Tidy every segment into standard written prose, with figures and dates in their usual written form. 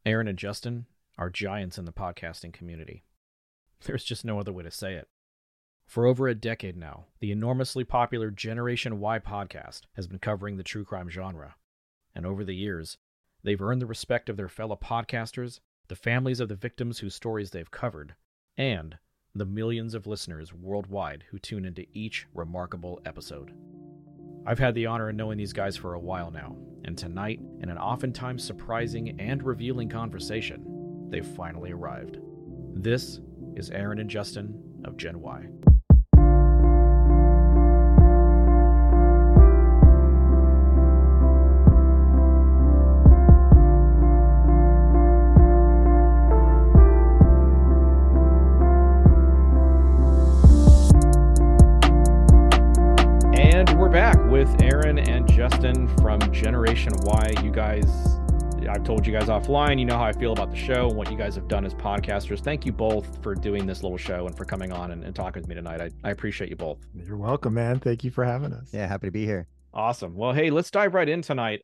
Aaron and Justin are giants in the podcasting community. There's just no other way to say it. For over a decade now, the enormously popular Generation Y podcast has been covering the true crime genre. And over the years, they've earned the respect of their fellow podcasters, the families of the victims whose stories they've covered, and the millions of listeners worldwide who tune into each remarkable episode. I've had the honor of knowing these guys for a while now, and tonight, in an oftentimes surprising and revealing conversation, they've finally arrived. This is Aaron and Justin of Gen Y. Back with Aaron and Justin from Generation Y. You guys, I've told you guys offline, you know how I feel about the show and what you guys have done as podcasters. Thank you both for doing this little show and for coming on and talking with me tonight. I appreciate you both. You're welcome, man. Thank you for having us. Yeah, happy to be here. Awesome. Well, hey, let's dive right in tonight.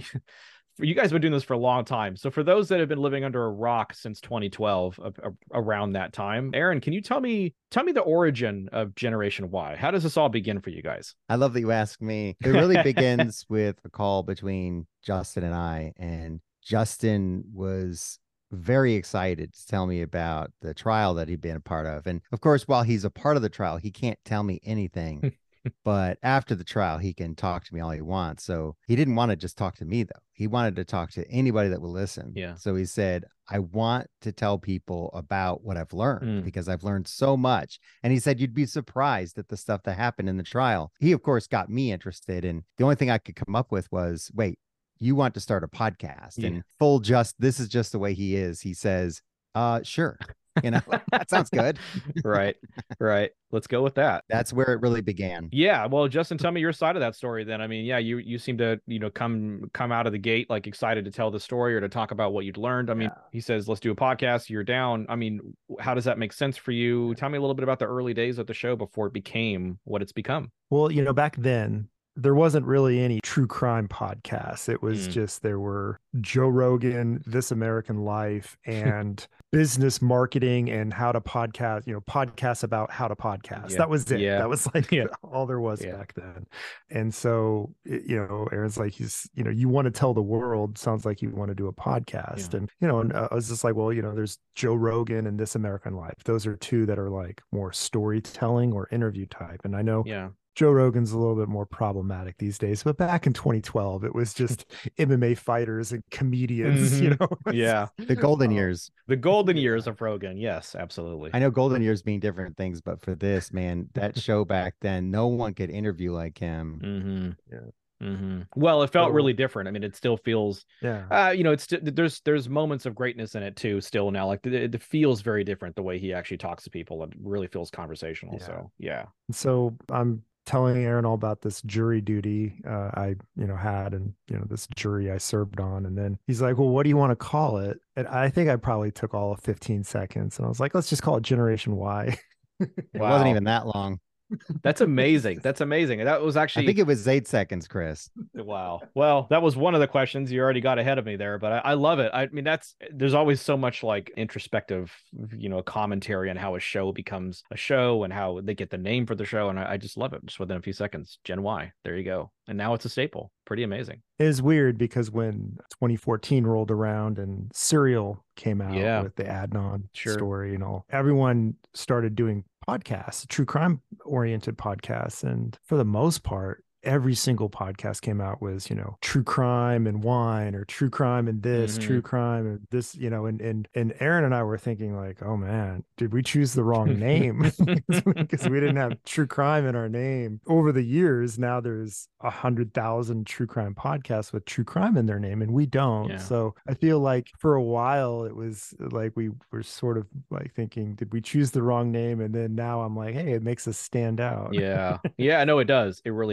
You guys have been doing this for a long time. So for those that have been living under a rock since 2012, around that time, Aaron, can you tell me the origin of Generation Y? How does this all begin for you guys? I love that you asked me. It really begins with a call between Justin and I, and Justin was very excited to tell me about the trial that he'd been a part of. And of course, while he's a part of the trial, he can't tell me anything. But after the trial, he can talk to me all he wants. So he didn't want to just talk to me, though. He wanted to talk to anybody that will listen. Yeah. So he said, I want to tell people about what I've learned because I've learned so much. And he said, you'd be surprised at the stuff that happened in the trial. He, of course, got me interested. And the only thing I could come up with was, wait, you want to start a podcast? Yeah. And this is just the way he is. He says, sure. You know, that sounds good. Right. Let's go with that. That's where it really began. Yeah. Well, Justin, tell me your side of that story then. I mean, yeah, you seem to, come out of the gate like excited to tell the story or to talk about what you'd learned. I mean, He says, let's do a podcast. You're down. I mean, how does that make sense for you? Tell me a little bit about the early days of the show before it became what it's become. Well, back then, there wasn't really any true crime podcasts. It was just, there were Joe Rogan, This American Life, and business marketing and how to podcast, podcasts about how to podcast. Yeah. That was it. Yeah. That was like all there was back then. And so, Aaron's like, you want to tell the world, sounds like you want to do a podcast. Yeah. And, I was just like, well, there's Joe Rogan and This American Life. Those are two that are like more storytelling or interview type. And I know Joe Rogan's a little bit more problematic these days, but back in 2012, it was just MMA fighters and comedians, Yeah. The golden years. The golden years of Rogan. Yes, absolutely. I know golden years mean different things, but for this, man, that show back then, no one could interview like him. Mm-hmm. Yeah. Mm-hmm. Well, it felt really different. I mean, it still feels, it's there's moments of greatness in it too. Still now, like it feels very different the way he actually talks to people. It really feels conversational. Yeah. So yeah. So I'm telling Aaron all about this jury duty I had, and this jury I served on, and then he's like, well, what do you want to call it? And I think I probably took all of 15 seconds, and I was like, let's just call it Generation Y. It wasn't even that long. That's amazing. That was actually, I think it was 8 seconds, Chris. Wow. Well, that was one of the questions. You already got ahead of me there, but I love it. I mean, there's always so much like introspective, commentary on how a show becomes a show and how they get the name for the show. And I just love it. Just within a few seconds, Gen Y, there you go. And now it's a staple. Pretty amazing. It is weird because when 2014 rolled around and Serial came out with the Adnan story and all, everyone started doing podcasts, true crime oriented podcasts. And for the most part, every single podcast came out was, true crime and wine, or true crime and this, true crime and this, and Aaron and I were thinking like, oh man, did we choose the wrong name? Because we didn't have true crime in our name. Over the years, now there's 100,000 true crime podcasts with true crime in their name, and we don't. Yeah. So I feel like for a while it was like we were sort of like thinking, did we choose the wrong name? And then now I'm like, hey, it makes us stand out. Yeah. Yeah, I know it does. It really does.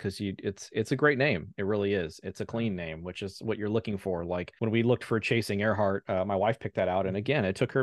because it's a great name. It really is. It's a clean name, which is what you're looking for. Like when we looked for Chasing Earhart, my wife picked that out, and again, it took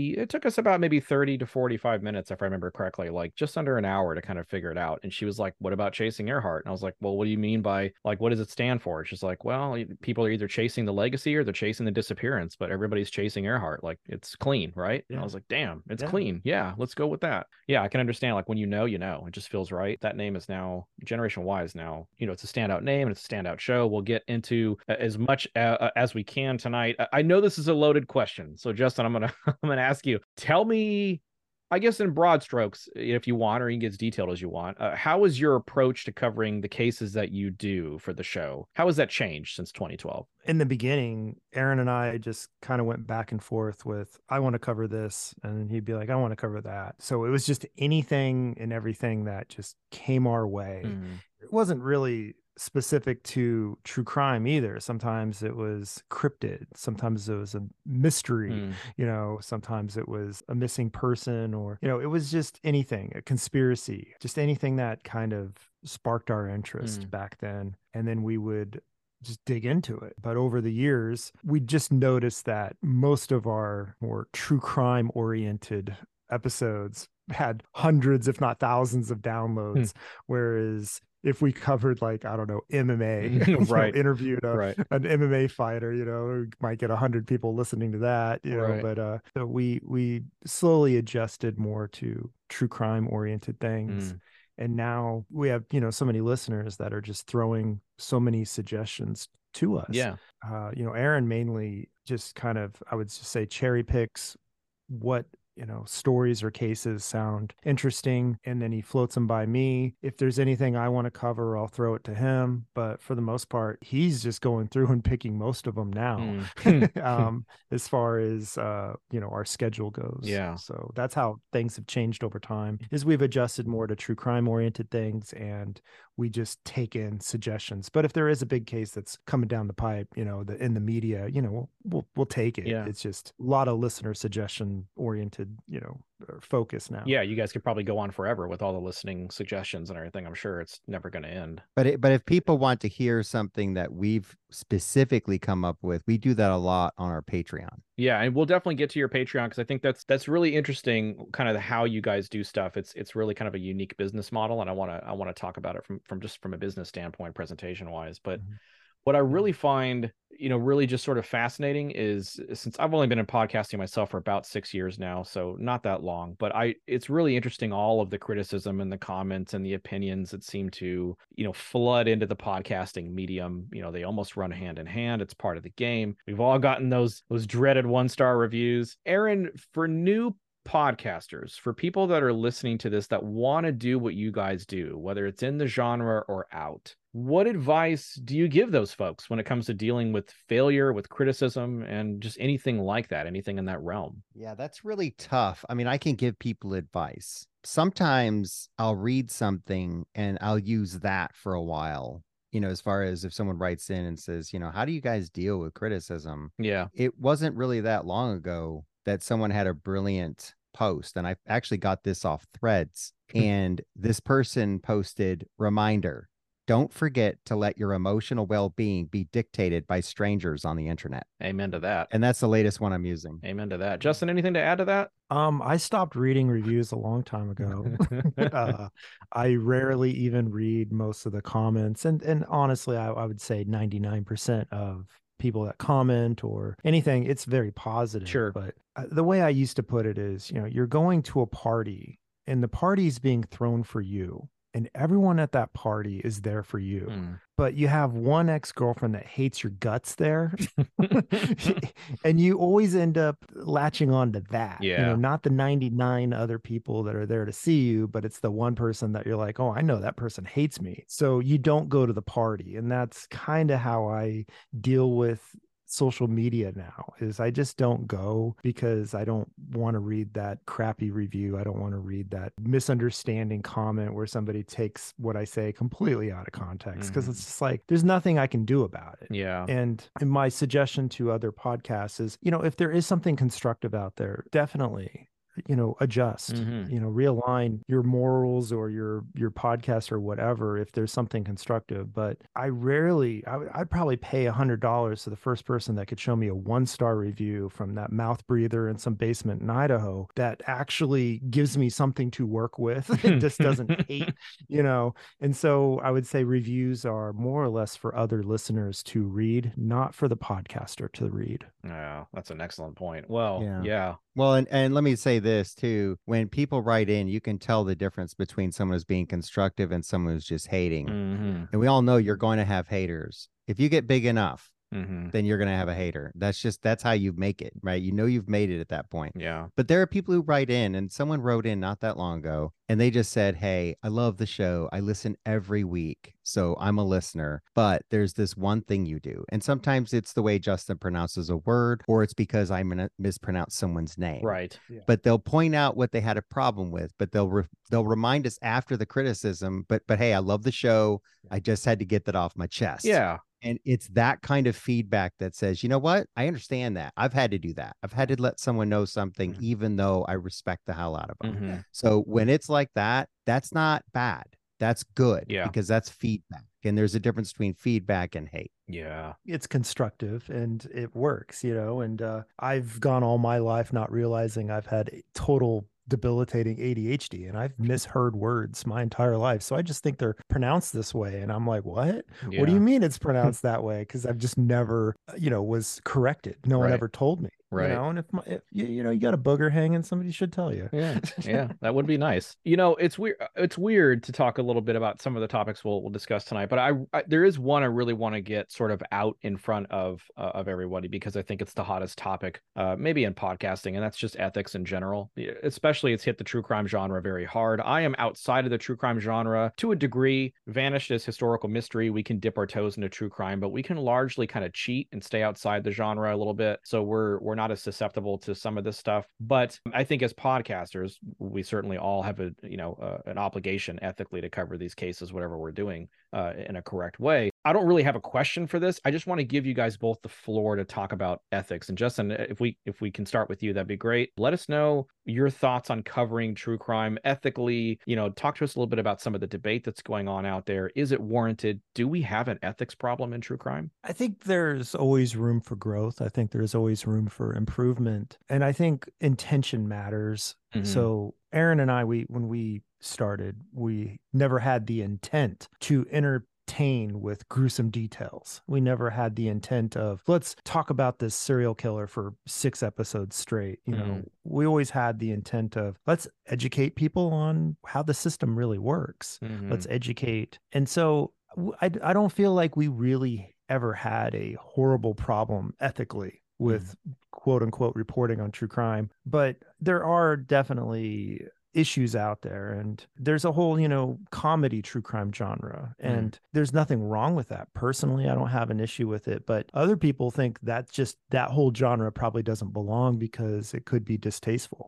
us about maybe 30 to 45 minutes, if I remember correctly, like just under an hour to kind of figure it out. And she was like, "What about Chasing Earhart?" And I was like, "Well, what do you mean by, like, what does it stand for?" She's like, "Well, people are either chasing the legacy or they're chasing the disappearance, but everybody's chasing Earhart. Like, it's clean, right?" And I was like, "Damn, it's clean. Yeah, let's go with that." Yeah, I can understand. Like when you know, it just feels right. That name is now, Generation Y is now, it's a standout name and it's a standout show. We'll get into as much as we can tonight. I know this is a loaded question, so Justin, I'm gonna ask you. Tell me, I guess in broad strokes, if you want, or you can get as detailed as you want, how is your approach to covering the cases that you do for the show? How has that changed since 2012? In the beginning, Aaron and I just kind of went back and forth with, I want to cover this. And he'd be like, I want to cover that. So it was just anything and everything that just came our way. It wasn't really specific to true crime either. Sometimes it was cryptid, sometimes it was a mystery, sometimes it was a missing person, or it was just anything, a conspiracy, just anything that kind of sparked our interest back then. And then we would just dig into it. But over the years, we just noticed that most of our more true crime oriented episodes had hundreds, if not thousands, of downloads, whereas if we covered, like, I don't know, MMA, right, interviewed an MMA fighter, we might get 100 people listening to that, but so we slowly adjusted more to true crime oriented things. And now we have, so many listeners that are just throwing so many suggestions to us. Yeah. Aaron mainly just kind of, I would just say, cherry picks what stories or cases sound interesting, and then he floats them by me. If there's anything I want to cover, I'll throw it to him, but for the most part, he's just going through and picking most of them now. As far as our schedule goes. Yeah. So that's how things have changed over time, is we've adjusted more to true crime oriented things, and we just take in suggestions. But if there is a big case that's coming down the pipe, in the media, we'll take it. It's just a lot of listener suggestion oriented, focus now. Yeah, you guys could probably go on forever with all the listening suggestions and everything. I'm sure it's never going to end. But if people want to hear something that we've specifically come up with, we do that a lot on our Patreon. Yeah, and we'll definitely get to your Patreon, because I think that's really interesting, kind of how you guys do stuff. It's really kind of a unique business model, and I want to talk about it from a business standpoint, presentation wise. But what I really find, really just sort of fascinating is, since I've only been in podcasting myself for about 6 years now, so not that long, but it's really interesting, all of the criticism and the comments and the opinions that seem to, flood into the podcasting medium. They almost run hand in hand. It's part of the game. We've all gotten those dreaded 1-star reviews. Aaron, for new podcasters, for people that are listening to this that want to do what you guys do, whether it's in the genre or out, what advice do you give those folks when it comes to dealing with failure, with criticism, and just anything like that, anything in that realm? Yeah, that's really tough. I mean, I can give people advice. Sometimes I'll read something and I'll use that for a while. As far as if someone writes in and says, how do you guys deal with criticism? Yeah. It wasn't really that long ago that someone had a brilliant post, and I actually got this off Threads, and this person posted, reminder, don't forget to let your emotional well-being be dictated by strangers on the internet. Amen to that. And that's the latest one I'm using. Amen to that. Justin, anything to add to that? I stopped reading reviews a long time ago. I rarely even read most of the comments, and honestly, I would say 99% of people that comment or anything, it's very positive. Sure. But the way I used to put it is, you're going to a party and the party's being thrown for you, and everyone at that party is there for you. But you have one ex-girlfriend that hates your guts there. And you always end up latching on to that. Not the 99 other people that are there to see you, but it's the one person that you're like, oh, I know that person hates me. So you don't go to the party. And that's kind of how I deal with social media now, is I just don't go, because I don't want to read that crappy review. I don't want to read that misunderstanding comment where somebody takes what I say completely out of context, because it's just like, there's nothing I can do about it. Yeah. And my suggestion to other podcasts is, if there is something constructive out there, definitely adjust, realign your morals or your podcast or whatever, if there's something constructive. But I'd probably pay $100 to the first person that could show me a 1-star review from that mouth breather in some basement in Idaho that actually gives me something to work with. It just doesn't hate, And so I would say reviews are more or less for other listeners to read, not for the podcaster to read. Yeah, that's an excellent point. Well, yeah. Well, and let me say this too. When people write in, you can tell the difference between someone who's being constructive and someone who's just hating. Mm-hmm. And we all know you're going to have haters. If you get big enough, then you're going to have a hater. That's how you make it, right? You've made it at that point. Yeah. But there are people who write in, and someone wrote in not that long ago, and they just said, hey, I love the show. I listen every week, so I'm a listener. But there's this one thing you do. And sometimes it's the way Justin pronounces a word, or it's because I'm going to mispronounce someone's name. Right. Yeah. But they'll point out what they had a problem with, but they'll remind us after the criticism, but hey, I love the show. I just had to get that off my chest. Yeah. And it's that kind of feedback that says, you know what? I understand that. I've had to do that. I've had to let someone know something, even though I respect the hell out of them. So when it's like that, that's not bad. That's good. Yeah. Because that's feedback. And there's a difference between feedback and hate. Yeah. It's constructive and it works, and I've gone all my life not realizing I've had total debilitating ADHD, and I've misheard words my entire life. So I just think they're pronounced this way. And I'm like, what? Yeah. What do you mean it's pronounced that way? Because I've just never, was corrected. No one ever told me. Right. And if you got a booger hanging, somebody should tell you. Yeah. Yeah. That would be nice. It's weird. It's weird to talk a little bit about some of the topics we'll discuss tonight, but I there is one I really want to get sort of out in front of everybody, because I think it's the hottest topic, maybe in podcasting, and that's just ethics in general. Especially, it's hit the true crime genre very hard. I am outside of the true crime genre to a degree. Vanished as historical mystery, we can dip our toes into true crime, but we can largely kind of cheat and stay outside the genre a little bit. So we're not as susceptible to some of this stuff. But I think as podcasters, we certainly all have an obligation ethically to cover these cases, whatever we're doing, in a correct way. I don't really have a question for this. I just want to give you guys both the floor to talk about ethics. And Justin, if we can start with you, that'd be great. Let us know your thoughts on covering true crime ethically. Talk to us a little bit about some of the debate that's going on out there. Is it warranted? Do we have an ethics problem in true crime? I think there's always room for growth. I think there's always room for improvement. And I think intention matters. So Aaron and I, when we started, we never had the intent to entertain with gruesome details. We never had the intent of, let's talk about this serial killer for 6 episodes straight. We always had the intent of, let's educate people on how the system really works. Let's educate. And so I don't feel like we really ever had a horrible problem ethically with quote unquote reporting on true crime, but there are definitely issues out there, and there's a whole comedy true crime genre, and there's nothing wrong with that. Personally, I don't have an issue with it, but other people think that whole genre probably doesn't belong because it could be distasteful.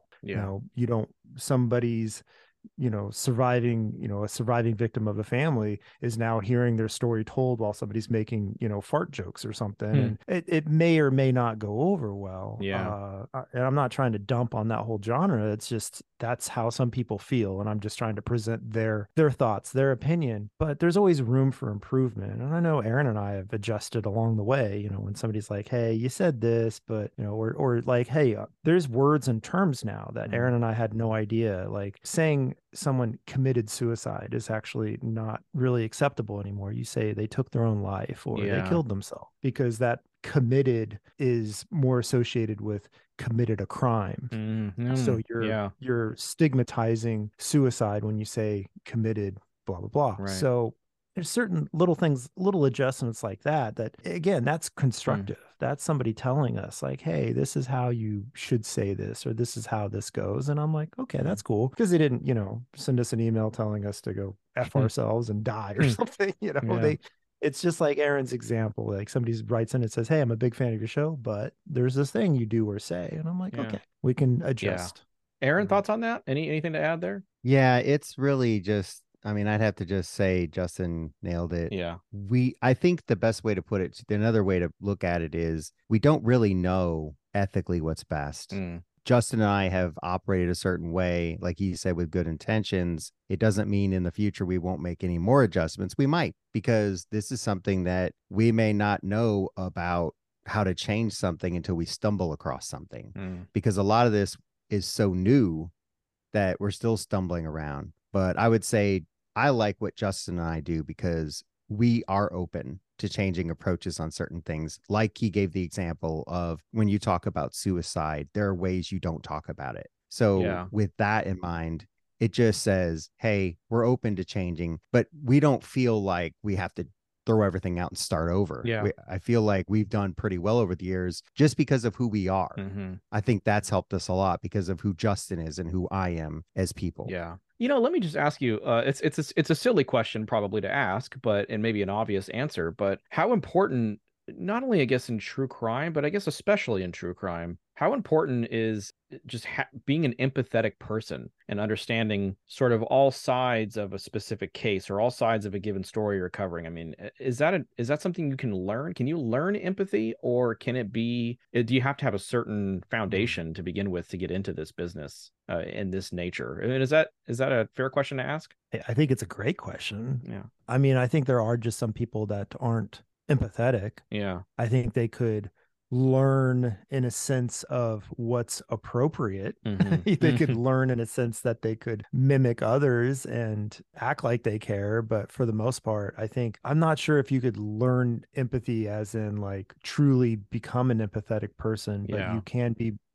Somebody's surviving, a surviving victim of a family is now hearing their story told while somebody's making, fart jokes or something. And it may or may not go over well. Yeah. And I'm not trying to dump on that whole genre. It's just, that's how some people feel. And I'm just trying to present their thoughts, their opinion, but there's always room for improvement. And I know Aaron and I have adjusted along the way, when somebody's like, hey, you said this, but, or like, hey, there's words and terms now that Aaron and I had no idea, like saying someone committed suicide is actually not really acceptable anymore. You say they took their own life or they killed themselves, because that committed is more associated with committed a crime. So you're stigmatizing suicide when you say committed blah blah blah. Right. So there's certain little things, little adjustments like that again, that's constructive. That's somebody telling us like, hey, this is how you should say this, or this is how this goes. And I'm like, okay, that's cool. Because they didn't, send us an email telling us to go F ourselves and die or something, it's just like Aaron's example. Like somebody writes in and says, hey, I'm a big fan of your show, but there's this thing you do or say. And I'm like, okay, we can adjust. Aaron, thoughts on that? Anything to add there? Yeah, it's really just, I'd have to just say Justin nailed it. Yeah. I think the best way to put it, another way to look at it is we don't really know ethically what's best. Justin and I have operated a certain way, like you said, with good intentions, it doesn't mean in the future we won't make any more adjustments. We might, because this is something that we may not know about how to change something until we stumble across something, because a lot of this is so new that we're still stumbling around. But I would say I like what Justin and I do because we are open to changing approaches on certain things. Like he gave the example of when you talk about suicide, there are ways you don't talk about it. So with that in mind, it just says, hey, we're open to changing, but we don't feel like we have to throw everything out and start over. I feel like we've done pretty well over the years just because of who we are. I think that's helped us a lot because of who Justin is and who I am as people. Yeah. Let me just ask you, it's a silly question probably to ask, but, and maybe an obvious answer, but how important, not only I guess in true crime, but I guess especially in true crime, how important is just being an empathetic person and understanding sort of all sides of a specific case or all sides of a given story you're covering? I mean, is that something you can learn? Can you learn empathy, or can it be, do you have to have a certain foundation to begin with to get into this business in this nature? I mean, is that a fair question to ask? I think it's a great question. Yeah. I mean, I think there are just some people that aren't empathetic. Yeah. I think they could learn in a sense of what's appropriate. They could learn in a sense that they could mimic others and act like they care. But for the most part, I think I'm not sure if you could learn empathy as in like truly become an empathetic person, but you can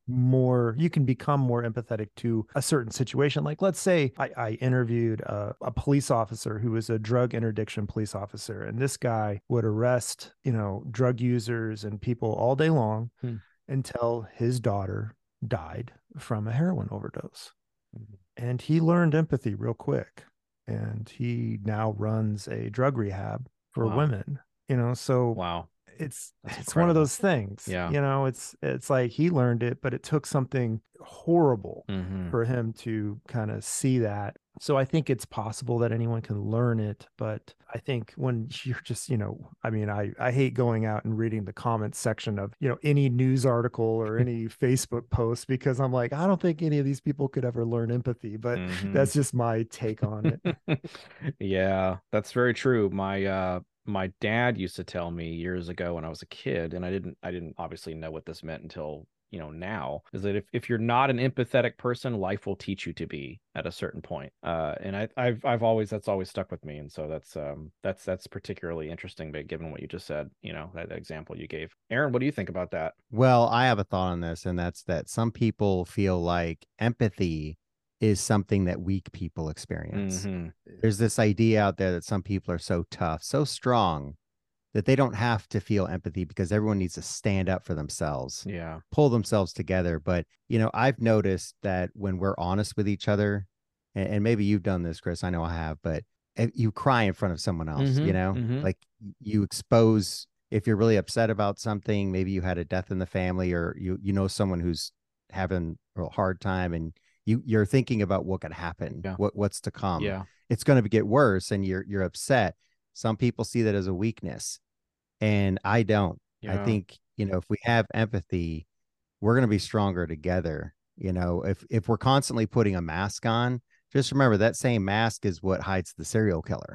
become more empathetic to a certain situation. Like, let's say I interviewed a police officer who was a drug interdiction police officer, and this guy would arrest, drug users and people all day long until his daughter died from a heroin overdose. And he learned empathy real quick. And he now runs a drug rehab for women, so wow. It's one of those things. It's like he learned it, but it took something horrible for him to kind of see that. So I think it's possible that anyone can learn it, but I think when you're just, I mean, I hate going out and reading the comments section of, any news article or any Facebook post, because I'm like, I don't think any of these people could ever learn empathy, but that's just my take on it. Yeah, that's very true. My dad used to tell me years ago when I was a kid, and I didn't obviously know what this meant until, now, is that if you're not an empathetic person, life will teach you to be at a certain point. And I've always, that's always stuck with me. And so that's particularly interesting, but given what you just said, that example you gave. Aaron, what do you think about that? Well, I have a thought on this, and that's that some people feel like empathy is something that weak people experience. There's this idea out there that some people are so tough, so strong, that they don't have to feel empathy because everyone needs to stand up for themselves, pull themselves together. But, I've noticed that when we're honest with each other, and maybe you've done this, Chris, I know I have, but you cry in front of someone else, like you expose, if you're really upset about something, maybe you had a death in the family, or someone who's having a hard time, and you're thinking about what could happen, what's to come. It's going to get worse, and you're upset. Some people see that as a weakness, and I don't. I think, if we have empathy, we're going to be stronger together. If we're constantly putting a mask on, just remember that same mask is what hides the serial killer.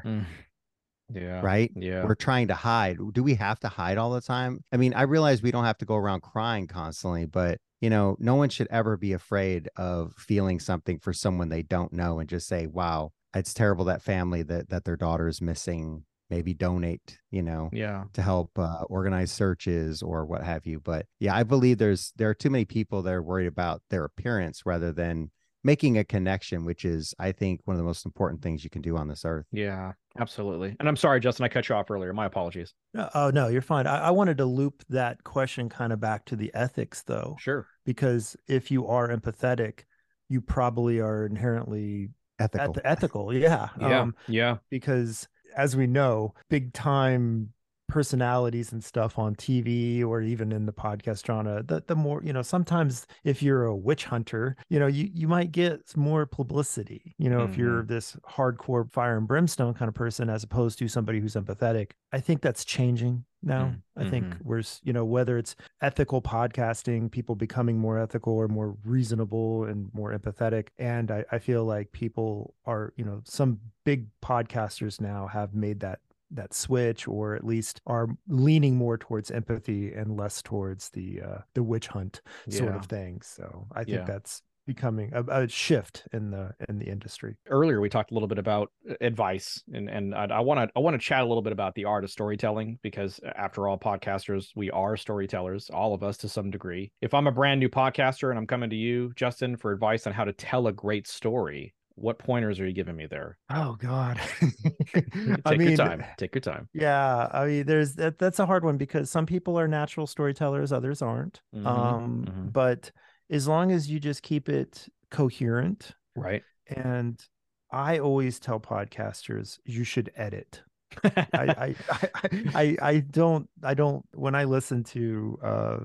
Right? We're trying to hide. Do we have to hide all the time? I mean, I realize we don't have to go around crying constantly, but no one should ever be afraid of feeling something for someone they don't know and just say, wow, it's terrible, that family that their daughter is missing. Maybe donate, to help organize searches or what have you. But I believe there are too many people that are worried about their appearance rather than making a connection, which is, I think, one of the most important things you can do on this earth. Yeah, absolutely. And I'm sorry, Justin, I cut you off earlier. My apologies. Oh, no, you're fine. I wanted to loop that question kind of back to the ethics, though. Sure. Because if you are empathetic, you probably are inherently ethical. Yeah. Because as we know, big time personalities and stuff on TV or even in the podcast genre, the more, sometimes if you're a witch hunter, you might get more publicity, if you're this hardcore fire and brimstone kind of person, as opposed to somebody who's empathetic. I think that's changing. now. I think we're, whether it's ethical podcasting, people becoming more ethical or more reasonable and more empathetic. And I feel like people are, some big podcasters now have made that switch, or at least are leaning more towards empathy and less towards the witch hunt sort of thing. So I think that's becoming a shift in the industry. Earlier we talked a little bit about advice, and I want to chat a little bit about the art of storytelling, because after all, podcasters, we are storytellers, all of us to some degree. If I'm a brand new podcaster and I'm coming to you, Justin, for advice on how to tell a great story, what pointers are you giving me there? Oh God. Take your time. Yeah. I mean, that's a hard one, because some people are natural storytellers, others aren't. But as long as you just keep it coherent. Right. And I always tell podcasters, you should edit. I don't, when I listen to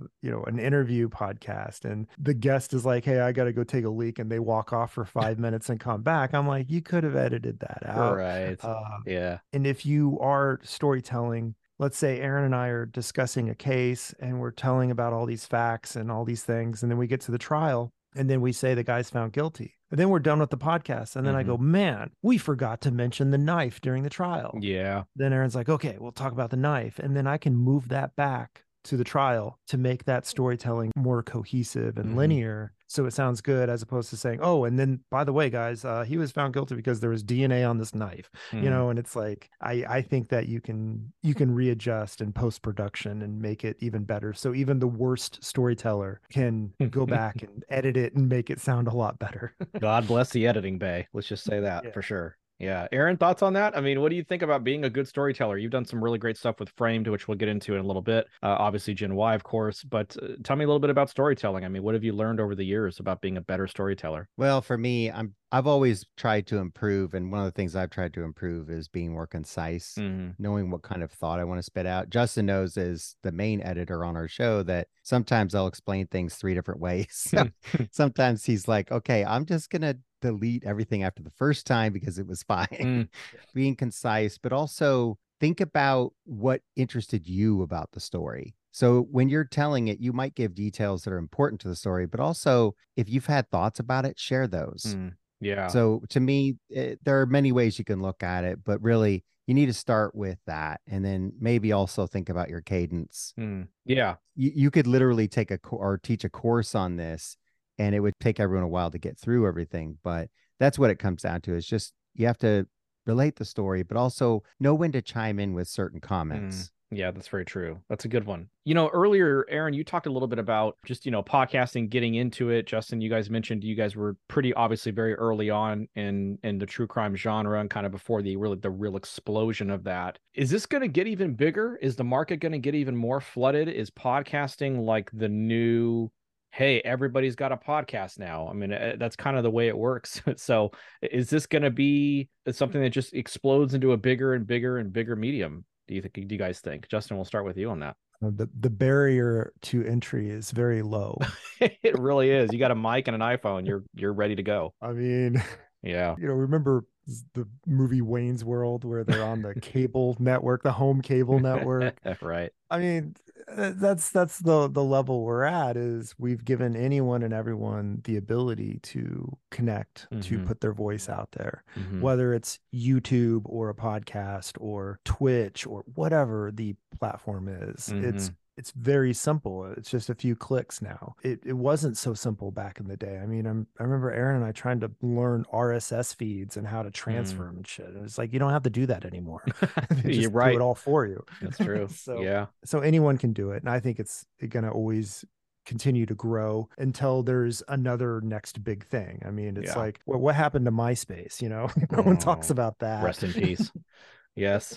an interview podcast and the guest is like, hey, I got to go take a leak, and they walk off for 5 minutes and come back, I'm like, you could have edited that out. Right. Yeah. And if you are storytelling, let's say Aaron and I are discussing a case and we're telling about all these facts and all these things, and then we get to the trial and then we say the guy's found guilty. And then we're done with the podcast. And then I go, man, we forgot to mention the knife during the trial. Yeah. Then Aaron's like, okay, we'll talk about the knife. And then I can move that back to the trial to make that storytelling more cohesive and linear. So it sounds good, as opposed to saying, oh, and then by the way, guys, he was found guilty because there was DNA on this knife, and it's like, I think that you can readjust in post-production and make it even better. So even the worst storyteller can go back and edit it and make it sound a lot better. God bless the editing bay. Let's just say that for sure. Yeah. Aaron, thoughts on that? I mean, what do you think about being a good storyteller? You've done some really great stuff with Framed, which we'll get into in a little bit. Obviously, Gen Y, of course. But tell me a little bit about storytelling. I mean, what have you learned over the years about being a better storyteller? Well, for me, I've always tried to improve. And one of the things I've tried to improve is being more concise, knowing what kind of thought I want to spit out. Justin knows, as the main editor on our show, that sometimes I'll explain things 3 different ways. Sometimes he's like, okay, I'm just going to delete everything after the first time because it was fine. Being concise, but also think about what interested you about the story. So when you're telling it, you might give details that are important to the story, but also if you've had thoughts about it, share those. Yeah. So to me, there are many ways you can look at it, but really you need to start with that. And then maybe also think about your cadence. Yeah. You could literally take or teach a course on this, and it would take everyone a while to get through everything. But that's what it comes down to. Is just, you have to relate the story, but also know when to chime in with certain comments. Yeah, that's very true. That's a good one. Earlier, Aaron, you talked a little bit about just, podcasting, getting into it. Justin, you guys mentioned you guys were pretty obviously very early on in the true crime genre, and kind of before the real explosion of that. Is this going to get even bigger? Is the market going to get even more flooded? Is podcasting like the new, hey, everybody's got a podcast now? I mean, that's kind of the way it works. So is this going to be something that just explodes into a bigger and bigger and bigger medium? Do you guys think? Justin, we'll start with you on that. The barrier to entry is very low. It really is. You got a mic and an iPhone, you're ready to go. I mean, yeah. Remember the movie Wayne's World, where they're on the cable network, the home cable network? Right. I mean, that's the level we're at. Is we've given anyone and everyone the ability to connect, to put their voice out there, whether it's YouTube or a podcast or Twitch or whatever the platform is. It's very simple. It's just a few clicks now. It wasn't so simple back in the day. I mean, I remember Aaron and I trying to learn RSS feeds and how to transfer them and shit. And it's like, you don't have to do that anymore. You're right. Do it all for you. That's true. So anyone can do it. And I think it's going to always continue to grow until there's another next big thing. I mean, it's like, what happened to MySpace? No one talks about that. Rest in peace. Yes.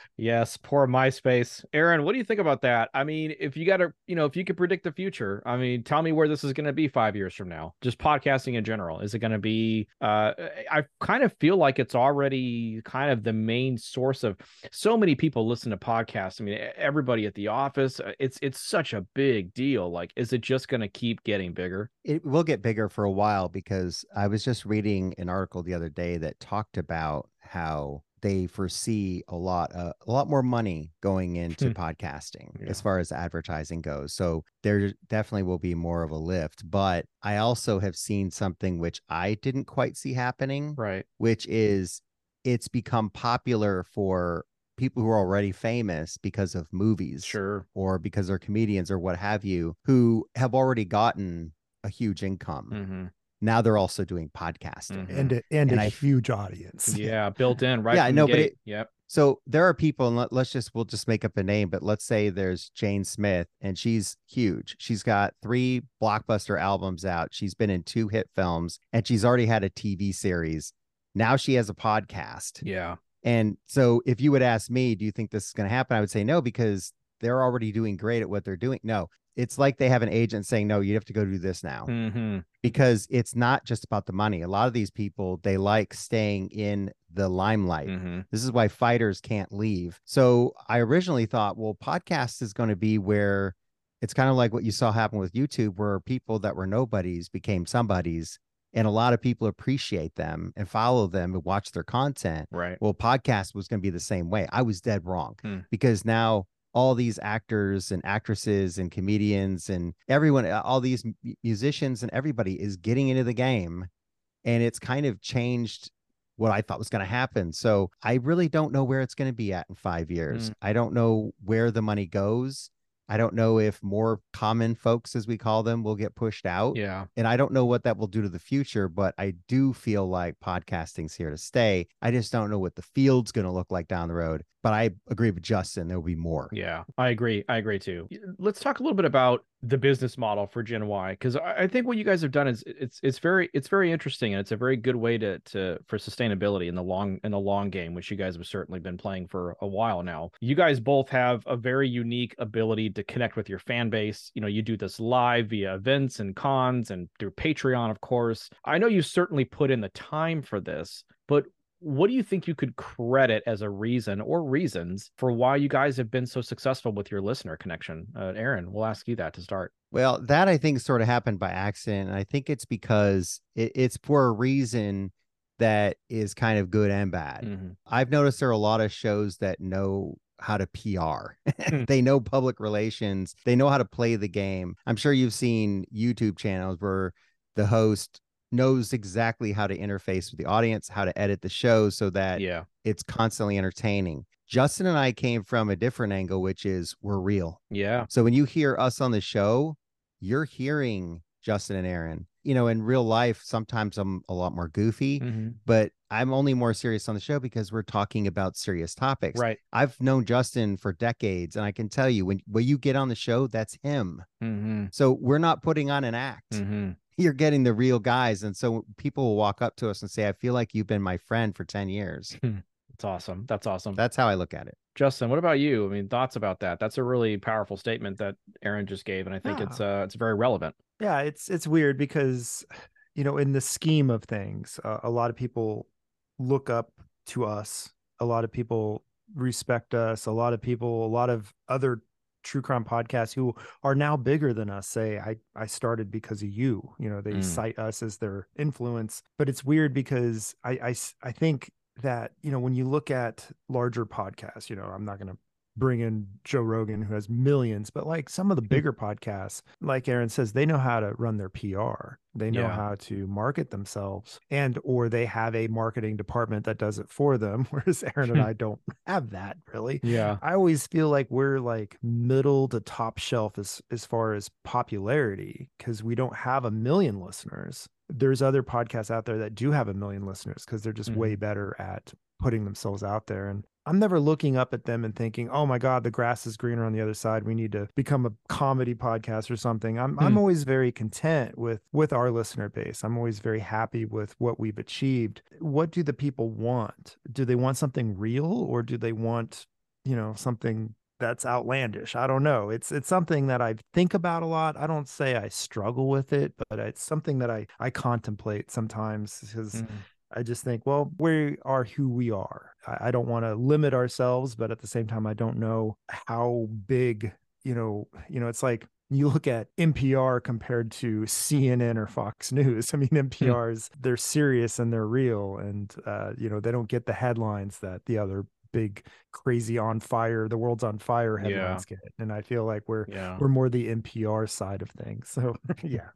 Poor MySpace. Aaron, what do you think about that? I mean, if you could predict the future, I mean, tell me where this is going to be 5 years from now, just podcasting in general. Is it going to be, I kind of feel like it's already kind of the main source of, so many people listen to podcasts. I mean, everybody at the office, it's such a big deal. Like, is it just going to keep getting bigger? It will get bigger for a while, because I was just reading an article the other day that talked about how they foresee a lot more money going into podcasting as far as advertising goes. So there definitely will be more of a lift. But I also have seen something which I didn't quite see happening, right? Which is it's become popular for people who are already famous because of movies, sure, or because they're comedians or what have you, who have already gotten a huge income. Mm-hmm. Now they're also doing podcasting, and a huge audience. Yeah, built in right. Yeah, from no, the but gate. Yep. So there are people, and we'll just make up a name, but let's say there's Jane Smith, and she's huge. She's got 3 blockbuster albums out. She's been in 2 hit films, and she's already had a TV series. Now she has a podcast. Yeah. And so if you would ask me, do you think this is going to happen? I would say no, because they're already doing great at what they're doing. No, it's like they have an agent saying, no, you have to go do this now. Because it's not just about the money. A lot of these people, they like staying in the limelight. This is why fighters can't leave. So I originally thought, well, podcast is going to be where it's kind of like what you saw happen with YouTube, where people that were nobodies became somebodies. And a lot of people appreciate them and follow them and watch their content. Right. Well, podcast was going to be the same way. I was dead wrong because now all these actors and actresses and comedians and everyone, all these musicians and everybody is getting into the game, and it's kind of changed what I thought was going to happen. So I really don't know where it's going to be at in 5 years. I don't know where the money goes. I don't know if more common folks, as we call them, will get pushed out. Yeah. And I don't know what that will do to the future, but I do feel like podcasting's here to stay. I just don't know what the field's going to look like down the road. But I agree with Justin. There'll be more. Yeah, I agree. I agree too. Let's talk a little bit about the business model for Gen Y, because I think what you guys have done is it's very interesting, and it's a very good way to for sustainability in the long game, which you guys have certainly been playing for a while now. You guys both have a very unique ability to connect with your fan base. You know, you do this live via events and cons and through Patreon, of course. I know you certainly put in the time for this, but what do you think you could credit as a reason or reasons for why you guys have been so successful with your listener connection? Aaron, we'll ask you that to start. Well, that I think sort of happened by accident. I think it's because it's for a reason that is kind of good and bad. I've noticed there are a lot of shows that know how to PR. They know public relations. They know how to play the game. I'm sure you've seen YouTube channels where the host knows exactly how to interface with the audience, how to edit the show so that it's constantly entertaining. Justin and I came from a different angle, which is we're real. Yeah. So when you hear us on the show, you're hearing Justin and Aaron. You know, in real life, sometimes I'm a lot more goofy, but I'm only more serious on the show because we're talking about serious topics. Right. I've known Justin for decades, and I can tell you when you get on the show, that's him. So we're not putting on an act. You're getting the real guys. And so people will walk up to us and say, I feel like you've been my friend for 10 years. That's awesome. That's awesome. That's how I look at it. Justin, what about you? I mean, thoughts about that? That's a really powerful statement that Aaron just gave, and I think it's very relevant. Yeah, it's weird because, you know, in the scheme of things, a lot of people look up to us. A lot of people respect us. A lot of other true crime podcasts who are now bigger than us say, I started because of you. You know, they cite us as their influence. But it's weird because I think that, you know, when you look at larger podcasts, you know, I'm not going to bring in Joe Rogan, who has millions, but like some of the bigger podcasts, like Aaron says, they know how to run their PR. They know how to market themselves, or they have a marketing department that does it for them. Whereas Aaron and I don't have that really. Yeah. I always feel like we're like middle to top shelf as far as popularity, because we don't have 1 million listeners. There's other podcasts out there that do have 1 million listeners because they're just way better at putting themselves out there. And I'm never looking up at them and thinking, oh my God, the grass is greener on the other side. We need to become a comedy podcast or something. I'm always very content with our listener base. I'm always very happy with what we've achieved. What do the people want? Do they want something real, or do they want, you know, something that's outlandish? I don't know. It's something that I think about a lot. I don't say I struggle with it, but it's something that I contemplate sometimes, because I just think, well, we are who we are. I don't want to limit ourselves, but at the same time, I don't know how big, you know, it's like you look at NPR compared to CNN or Fox News. I mean, NPR's, they're serious and they're real. And, they don't get the headlines that the other big crazy on fire, the world's on fire headlines get. And I feel like we're more the NPR side of things. So yeah.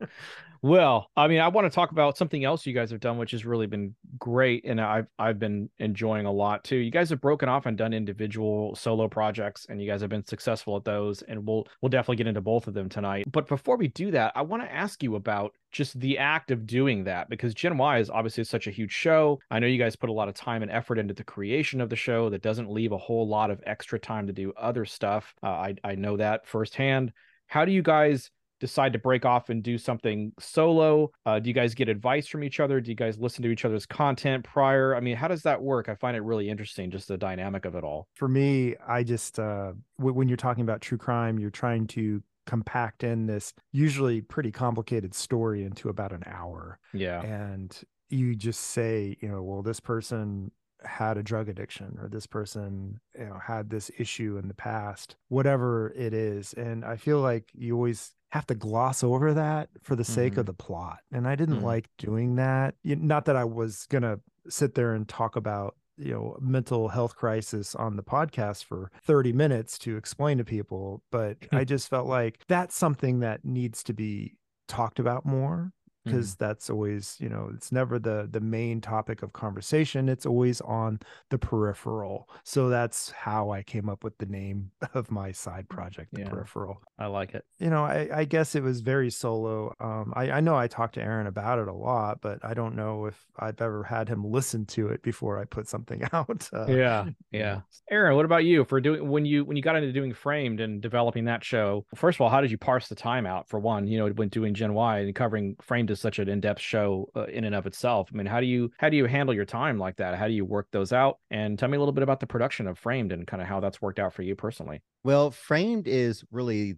Well, I mean, I want to talk about something else you guys have done, which has really been great, and I've been enjoying a lot too. You guys have broken off and done individual solo projects, and you guys have been successful at those, and we'll definitely get into both of them tonight. But before we do that, I want to ask you about just the act of doing that, because Gen Y is obviously such a huge show. I know you guys put a lot of time and effort into the creation of the show that doesn't leave a whole lot of extra time to do other stuff. I know that firsthand. How do you guys decide to break off and do something solo? Do you guys get advice from each other? Do you guys listen to each other's content prior? I mean, how does that work? I find it really interesting, just the dynamic of it all. For me, I just, when you're talking about true crime, you're trying to compact in this usually pretty complicated story into about an hour. Yeah. And you just say, well, this person had a drug addiction, or this person, had this issue in the past, whatever it is. And I feel like you always have to gloss over that for the sake of the plot. And I didn't like doing that. Not that I was going to sit there and talk about, mental health crisis on the podcast for 30 minutes to explain to people, but I just felt like that's something that needs to be talked about more, because that's always, it's never the main topic of conversation. It's always on the peripheral. So that's how I came up with the name of my side project, The Peripheral. I like it. I guess it was very solo. I know I talked to Aaron about it a lot, but I don't know if I've ever had him listen to it before I put something out. Yeah. Aaron, what about you? For doing when you got into doing Framed and developing that show? First of all, how did you parse the time out for one? When doing Gen Y and covering Framed is such an in-depth show in and of itself. I mean, how do you handle your time like that? How do you work those out? And tell me a little bit about the production of Framed and kind of how that's worked out for you personally. Well, Framed is really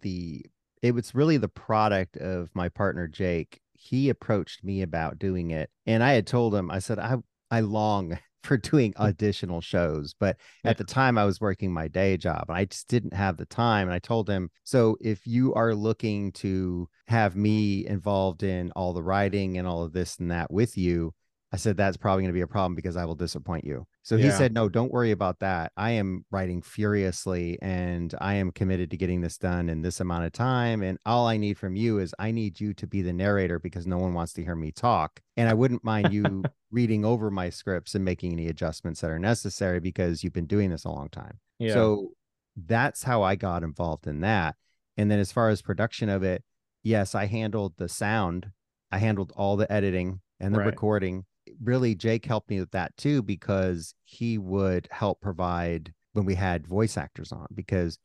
it was really the product of my partner, Jake. He approached me about doing it. And I had told him, I said, I long for doing additional shows. But at the time I was working my day job and I just didn't have the time. And I told him, so if you are looking to have me involved in all the writing and all of this and that with you, I said, that's probably going to be a problem because I will disappoint you. So he said, no, don't worry about that. I am writing furiously and I am committed to getting this done in this amount of time. And all I need from you is I need you to be the narrator because no one wants to hear me talk. And I wouldn't mind you reading over my scripts and making any adjustments that are necessary because you've been doing this a long time. Yeah. So that's how I got involved in that. And then as far as production of it, yes, I handled the sound. I handled all the editing and the recording. Really, Jake helped me with that too, because he would help provide when we had voice actors on, because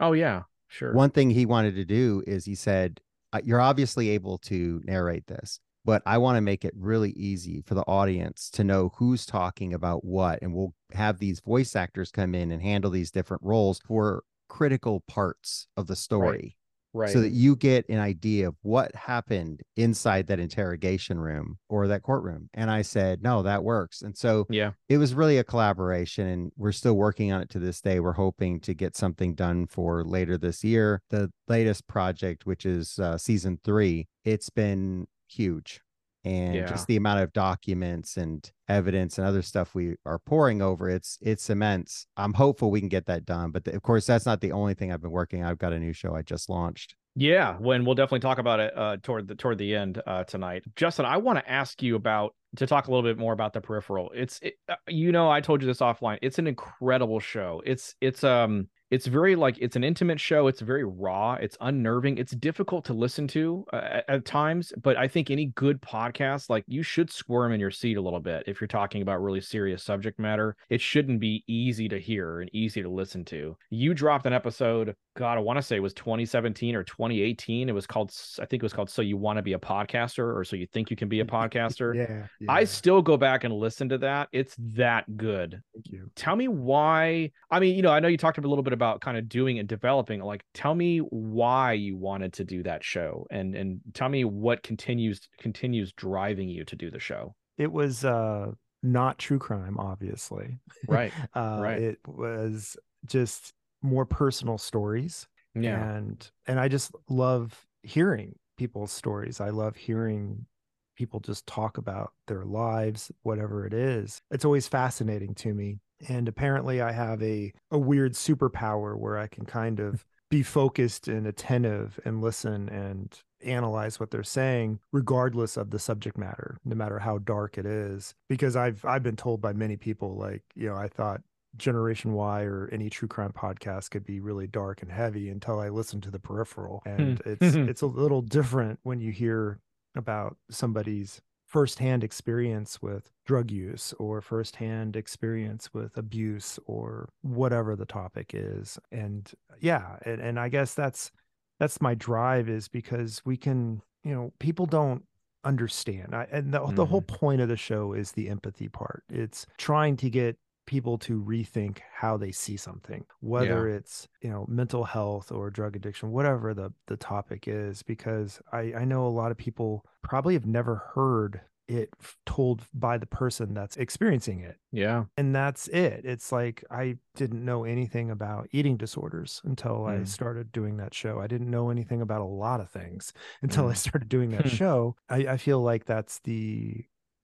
one thing he wanted to do is he said, you're obviously able to narrate this, but I want to make it really easy for the audience to know who's talking about what. And we'll have these voice actors come in and handle these different roles for critical parts of the story. Right. So that you get an idea of what happened inside that interrogation room or that courtroom. And I said, no, that works. And so it was really a collaboration, and we're still working on it to this day. We're hoping to get something done for later this year. The latest project, which is season 3, it's been huge. And just the amount of documents and evidence and other stuff we are pouring over, it's immense. I'm hopeful we can get that done. But of course, that's not the only thing I've been working on. I've got a new show I just launched. Yeah, when we'll definitely talk about it toward the end tonight. Justin, I want to ask you to talk a little bit more about The Peripheral. I told you this offline. It's an incredible show. It's very it's an intimate show. It's very raw. It's unnerving. It's difficult to listen to at times, but I think any good podcast, you should squirm in your seat a little bit. If you're talking about really serious subject matter, it shouldn't be easy to hear and easy to listen to. You dropped an episode, God, I want to say it was 2017 or 2018. I think it was called So You Want to Be a Podcaster, or So You Think You Can Be a Podcaster. Yeah. I still go back and listen to that. It's that good. Thank you. Tell me why. I mean, I know you talked a little bit about kind of doing and developing. Tell me why you wanted to do that show, and tell me what continues driving you to do the show. It was not true crime, obviously. Right. It was just more personal stories. Yeah. And I just love hearing people's stories. I love hearing people just talk about their lives, whatever it is. It's always fascinating to me. And apparently I have a weird superpower where I can kind of be focused and attentive and listen and analyze what they're saying, regardless of the subject matter, no matter how dark it is. Because I've been told by many people, like, I thought Generation Why or any true crime podcast could be really dark and heavy until I listened to The Peripheral. And it's a little different when you hear about somebody's firsthand experience with drug use or firsthand experience with abuse or whatever the topic is. And yeah, and I guess that's my drive, is because we can, people don't understand. And the whole point of the show is the empathy part. It's trying to get people to rethink how they see something, whether it's, mental health or drug addiction, whatever the topic is, because I know a lot of people probably have never heard it told by the person that's experiencing it. Yeah. And that's it. It's like, I didn't know anything about eating disorders until I started doing that show. I didn't know anything about a lot of things until I started doing that show. I feel like that's the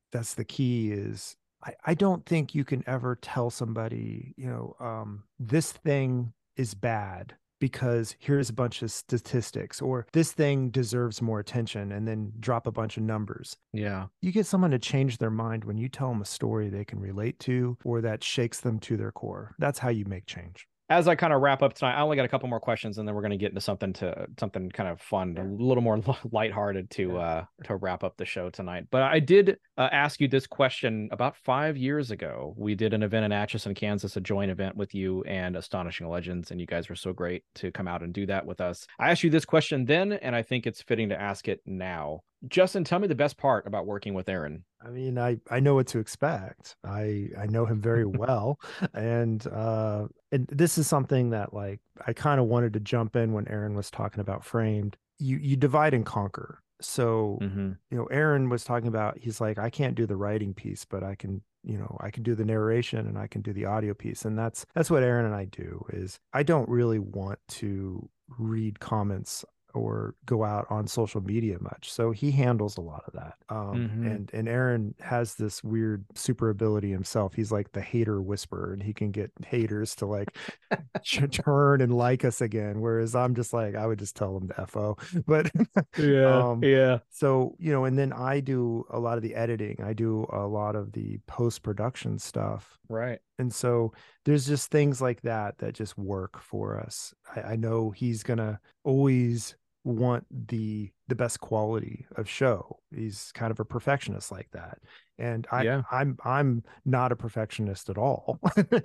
key is, I don't think you can ever tell somebody, this thing is bad because here's a bunch of statistics, or this thing deserves more attention, and then drop a bunch of numbers. Yeah. You get someone to change their mind when you tell them a story they can relate to, or that shakes them to their core. That's how you make change. As I kind of wrap up tonight, I only got a couple more questions, and then we're going to get into something kind of fun, a little more lighthearted to wrap up the show tonight. But I did ask you this question about 5 years ago. We did an event in Atchison, Kansas, a joint event with you and Astonishing Legends, and you guys were so great to come out and do that with us. I asked you this question then, and I think it's fitting to ask it now. Justin, tell me the best part about working with Aaron. I mean, I know what to expect. I know him very well. And this is something that, like, I kind of wanted to jump in when Aaron was talking about Framed. You divide and conquer. So, Aaron was talking about, he's like, I can't do the writing piece, but I can do the narration and I can do the audio piece. And that's what Aaron and I do. Is I don't really want to read comments or go out on social media much. So he handles a lot of that. And Aaron has this weird super ability himself. He's like the hater whisperer, and he can get haters to like turn and like us again. Whereas I'm just like, I would just tell them to FO. But yeah. So, and then I do a lot of the editing. I do a lot of the post-production stuff. Right. And so there's just things like that just work for us. I know he's going to always want the best quality of show. He's kind of a perfectionist like that. And I'm not a perfectionist at all.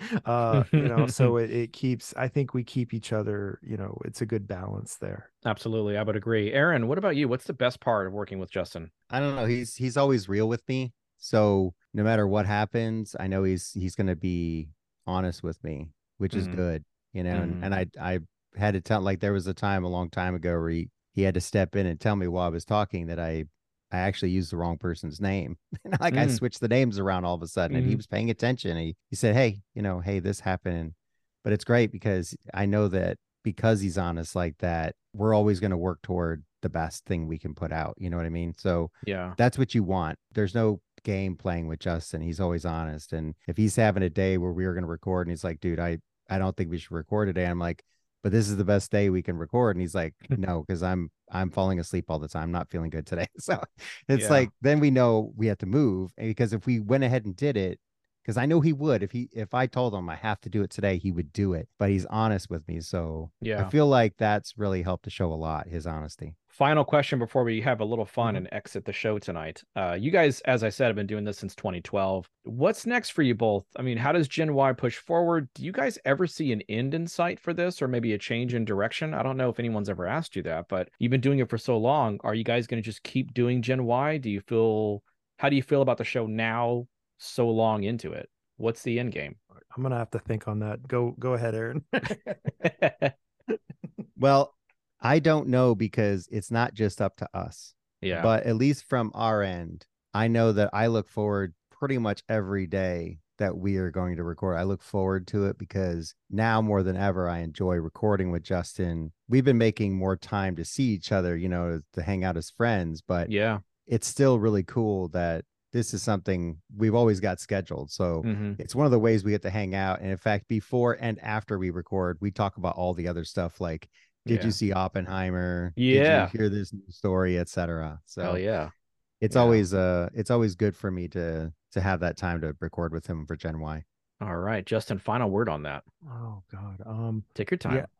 So it keeps, I think we keep each other, it's a good balance there. Absolutely. I would agree. Aaron, what about you? What's the best part of working with Justin? I don't know. He's always real with me. So no matter what happens, I know he's going to be honest with me, which is good, and I had to tell, like, there was a time a long time ago where he had to step in and tell me while I was talking that I actually used the wrong person's name. Like I switched the names around all of a sudden, and he was paying attention. He said, hey, this happened. But it's great because I know that because he's honest like that, we're always going to work toward the best thing we can put out. You know what I mean? So yeah, that's what you want. There's no game playing with Justin. He's always honest. And if he's having a day where we were going to record and he's like, dude, I don't think we should record today. I'm like, but this is the best day we can record. And he's like, no, because I'm falling asleep all the time. I'm not feeling good today. So it's like, then we know we have to move. Because if we went ahead and did it, because I know he would, if I told him I have to do it today, he would do it. But he's honest with me. So I feel like that's really helped to show a lot, his honesty. Final question before we have a little fun and exit the show tonight. You guys, as I said, have been doing this since 2012. What's next for you both? I mean, how does Gen Y push forward? Do you guys ever see an end in sight for this, or maybe a change in direction? I don't know if anyone's ever asked you that, but you've been doing it for so long. Are you guys going to just keep doing Gen Y? How do you feel about the show now, so long into it? What's the end game? I'm going to have to think on that. Go ahead, Aaron. Well, I don't know, because it's not just up to us. Yeah. But at least from our end, I know that I look forward pretty much every day that we are going to record. I look forward to it because now more than ever, I enjoy recording with Justin. We've been making more time to see each other, to hang out as friends, but yeah, it's still really cool that this is something we've always got scheduled. So it's one of the ways we get to hang out. And in fact, before and after we record, we talk about all the other stuff like, did you see Oppenheimer? Yeah. Did you hear this new story, etc. So hell yeah. It's always good for me to have that time to record with him for Gen Y. All right, Justin, final word on that. Oh God. Take your time. Yeah,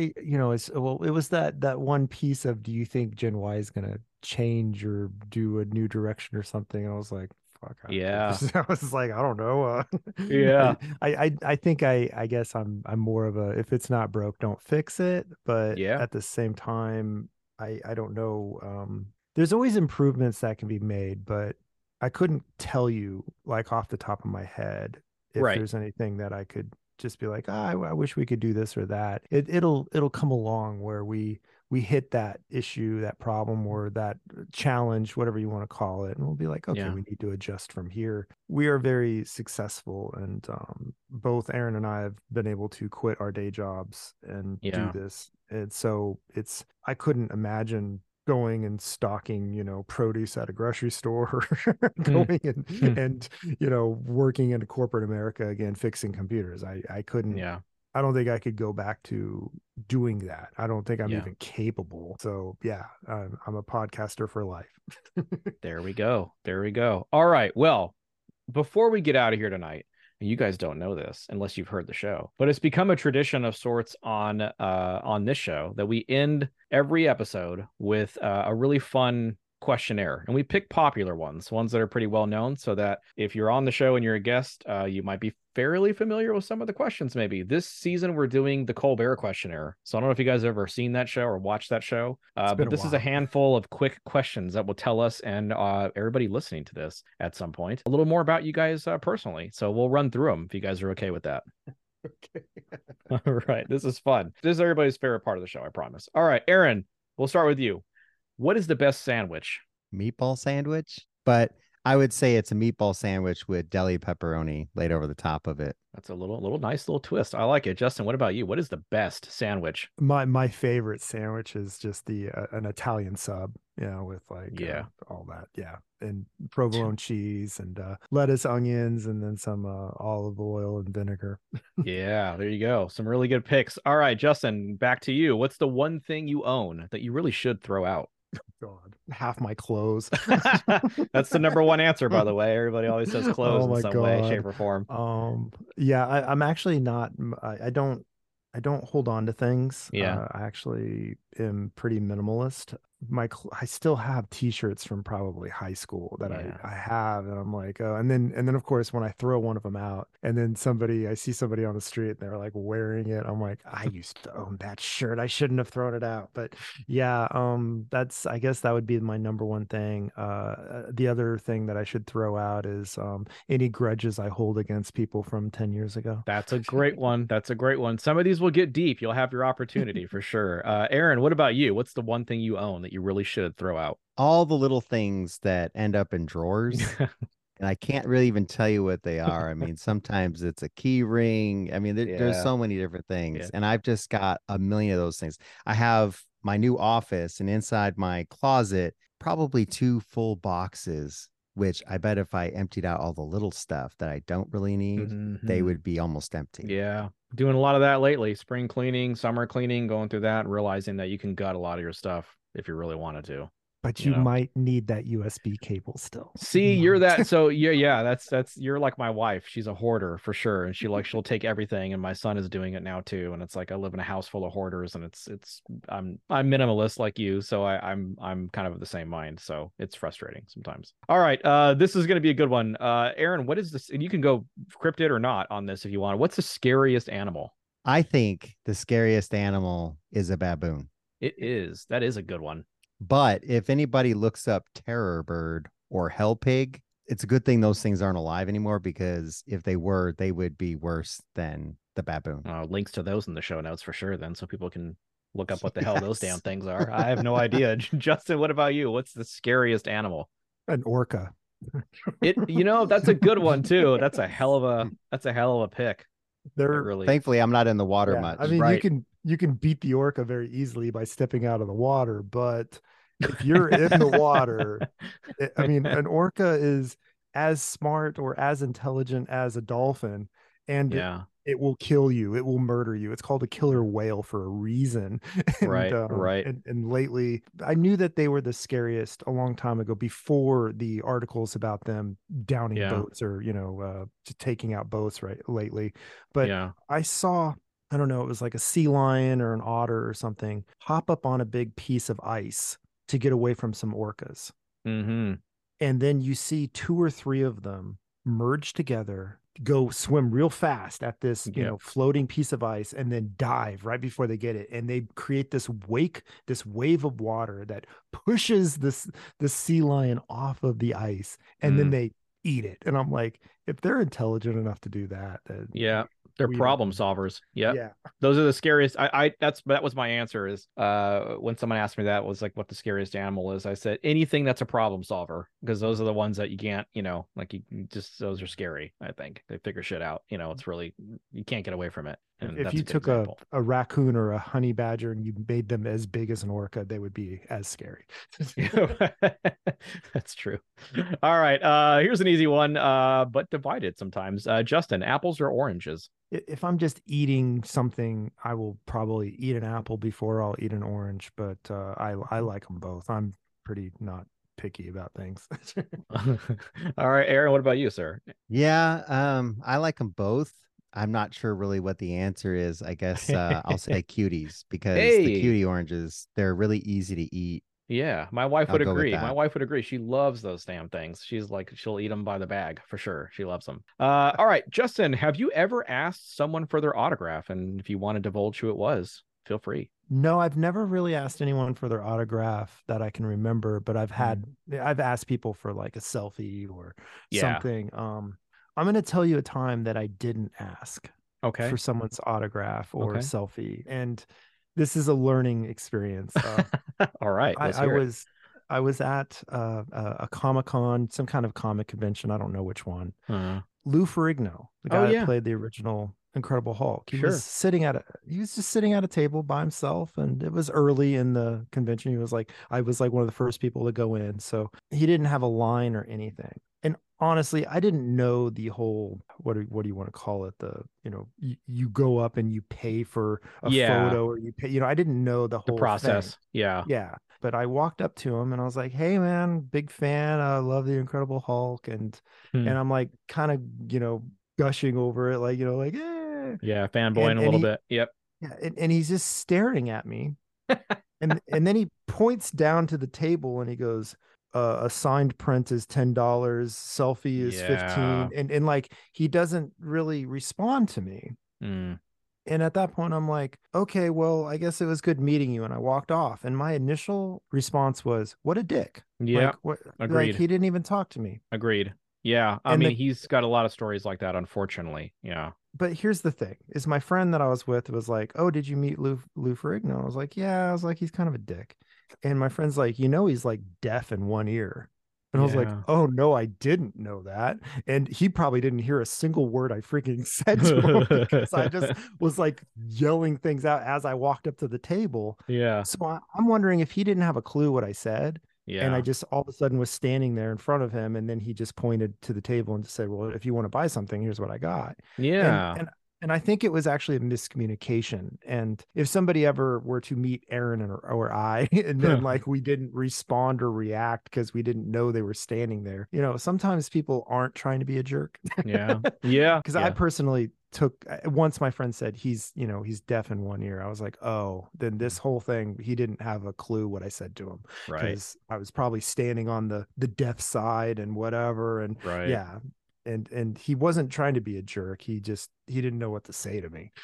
it was that one piece of, do you think Gen Y is gonna change or do a new direction or something? I was like, fuck. Yeah. I was like, I don't know. Yeah. I think I guess I'm more of a, if it's not broke, don't fix it. But yeah, at the same time, I don't know. There's always improvements that can be made, but I couldn't tell you like off the top of my head if there's anything that I could just be like, I wish we could do this or that. It'll come along where we hit that issue, that problem, or that challenge, whatever you want to call it, and we'll be like, okay, we need to adjust from here. We are very successful, and both Aaron and I have been able to quit our day jobs and do this. And so I couldn't imagine going and stocking, produce at a grocery store, going and working in corporate America again, fixing computers. I couldn't. Yeah. I don't think I could go back to doing that. I don't think I'm even capable. So yeah, I'm a podcaster for life. There we go. All right. Well, before we get out of here tonight, you guys don't know this unless you've heard the show, but it's become a tradition of sorts on this show that we end every episode with a really fun questionnaire, and we pick popular ones that are pretty well known, so that if you're on the show and you're a guest, you might be fairly familiar with some of the questions. Maybe this season we're doing the Colbert questionnaire, so I don't know if you guys have ever seen that show or watched that show, but this is a handful of quick questions that will tell us and everybody listening to this at some point a little more about you guys personally. So we'll run through them if you guys are okay with that. Okay. All right, this is fun. This is everybody's favorite part of the show, I promise. All right, Aaron, we'll start with you. What is the best sandwich? Meatball sandwich, but I would say it's a meatball sandwich with deli pepperoni laid over the top of it. That's a little nice little twist. I like it. Justin, what about you? What is the best sandwich? My favorite sandwich is just the an Italian sub, with like all that, and provolone cheese and lettuce, onions, and then some olive oil and vinegar. Yeah, there you go. Some really good picks. All right, Justin, back to you. What's the one thing you own that you really should throw out? God, half my clothes. That's the number one answer, by the way. Everybody always says clothes in some way, shape, or form. I'm actually not. I don't hold on to things. Yeah, I actually am pretty minimalist. I still have t-shirts from probably high school that I have, and I'm like, oh, and then of course when I throw one of them out, and then I see somebody on the street and they're like wearing it, I'm like, I used to own that shirt. I shouldn't have thrown it out. But yeah, I guess that would be my number one thing. The other thing that I should throw out is any grudges I hold against people from 10 years ago. That's a great one. Some of these will get deep. You'll have your opportunity for sure. Aaron, what about you? What's the one thing you own that you really should throw out? All the little things that end up in drawers. And I can't really even tell you what they are. I mean, sometimes it's a key ring. I mean, there's so many different things. And I've just got a million of those things. I have my new office, and inside my closet, probably 2 full boxes, which I bet if I emptied out all the little stuff that I don't really need, they would be almost empty. Yeah. Doing a lot of that lately. Spring cleaning, summer cleaning, going through that, and realizing that you can gut a lot of your stuff if you really wanted to. But you might need that USB cable still. See, you're that. So that's you're like my wife. She's a hoarder for sure, and she'll take everything. And my son is doing it now too. And it's like I live in a house full of hoarders, and I'm minimalist like you, so I'm kind of the same mind. So it's frustrating sometimes. All right, this is going to be a good one. Aaron, what is this? And you can go cryptid or not on this if you want. What's the scariest animal? I think the scariest animal is a baboon. It is. That is a good one. But if anybody looks up terror bird or hell pig, it's a good thing those things aren't alive anymore, because if they were, they would be worse than the baboon. Links to those in the show notes for sure, then, so people can look up what the hell those damn things are. I have no idea. Justin, what about you? What's the scariest animal? An orca. That's a good one too. That's a hell of a pick. Thankfully I'm not in the water much. I mean, right. you can beat the orca very easily by stepping out of the water, but if you're in the water, I mean, an orca is as smart or as intelligent as a dolphin, and yeah, it will kill you. It will murder you. It's called a killer whale for a reason. And right. And lately, I knew that they were the scariest a long time ago before the articles about them downing boats or just taking out boats right lately. But yeah. I saw, I don't know, it was like a sea lion or an otter or something hop up on a big piece of ice to get away from some orcas. Mm-hmm. And then you see two or three of them merge together, go swim real fast at this, floating piece of ice, and then dive right before they get it. And they create this wave of water that pushes this sea lion off of the ice, and then they eat it. And I'm like, if they're intelligent enough to do that, then they're problem solvers. Yeah. Those are the scariest. That was my answer is when someone asked me that was like what the scariest animal is, I said anything that's a problem solver, because those are the ones that you can't, those are scary. I think they figure shit out. It's really, you can't get away from it. And if you took a raccoon or a honey badger and you made them as big as an orca, they would be as scary. That's true. All right. Here's an easy one, but divided sometimes. Justin, apples or oranges? If I'm just eating something, I will probably eat an apple before I'll eat an orange, but I like them both. I'm pretty not picky about things. All right, Aaron, what about you, sir? Yeah, I like them both. I'm not sure really what the answer is. I guess I'll say cuties, because the cutie oranges, they're really easy to eat. Yeah, my wife would agree. My wife would agree. She loves those damn things. She's like, she'll eat them by the bag for sure. She loves them. All right, Justin, have you ever asked someone for their autograph? And if you want to divulge who it was, feel free. No, I've never really asked anyone for their autograph that I can remember, but I've asked people for like a selfie or something. I'm going to tell you a time that I didn't ask for someone's autograph or selfie. And this is a learning experience. All right. I was at a Comic-Con, some kind of comic convention. I don't know which one. Lou Ferrigno, the guy that played the original Incredible Hulk. He was just sitting at a table by himself, and it was early in the convention. I was like one of the first people to go in. So he didn't have a line or anything. And honestly, I didn't know the whole, what do you want to call it? You go up and you pay for a photo, or you pay, I didn't know the whole process. thing. Yeah. Yeah. But I walked up to him and I was like, "Hey man, big fan. I love the Incredible Hulk." And I'm like kind of, gushing over it, like, yeah, fanboying a little bit. Yep. Yeah. And he's just staring at me. and then he points down to the table and he goes, a signed print is $10, selfie is $15, and like he doesn't really respond to me. And at that point I'm like, okay, well, I guess it was good meeting you, and I walked off. And my initial response was, what a dick. Yeah. Agreed. Like, he didn't even talk to me. Agreed. Yeah. I mean, he's got a lot of stories like that, unfortunately. Yeah. But here's the thing, is my friend that I was with was like, "Oh, did you meet Lou Ferrigno?" I was like, "Yeah." I was like, "He's kind of a dick." And my friend's like, he's like deaf in one ear. And I was like, "Oh no, I didn't know that." And he probably didn't hear a single word I freaking said to him, because I just was like yelling things out as I walked up to the table. Yeah. So I'm wondering if he didn't have a clue what I said. Yeah. And I just all of a sudden was standing there in front of him, and then he just pointed to the table and just said, "Well, if you want to buy something, here's what I got." Yeah. And I think it was actually a miscommunication. And if somebody ever were to meet Aaron or I, and then like we didn't respond or react because we didn't know they were standing there, sometimes people aren't trying to be a jerk. Yeah. Yeah. Because I personally once my friend said he's deaf in one ear, I was like, oh, then this whole thing, he didn't have a clue what I said to him. Right. Because I was probably standing on the deaf side and whatever. And yeah. And he wasn't trying to be a jerk. He didn't know what to say to me.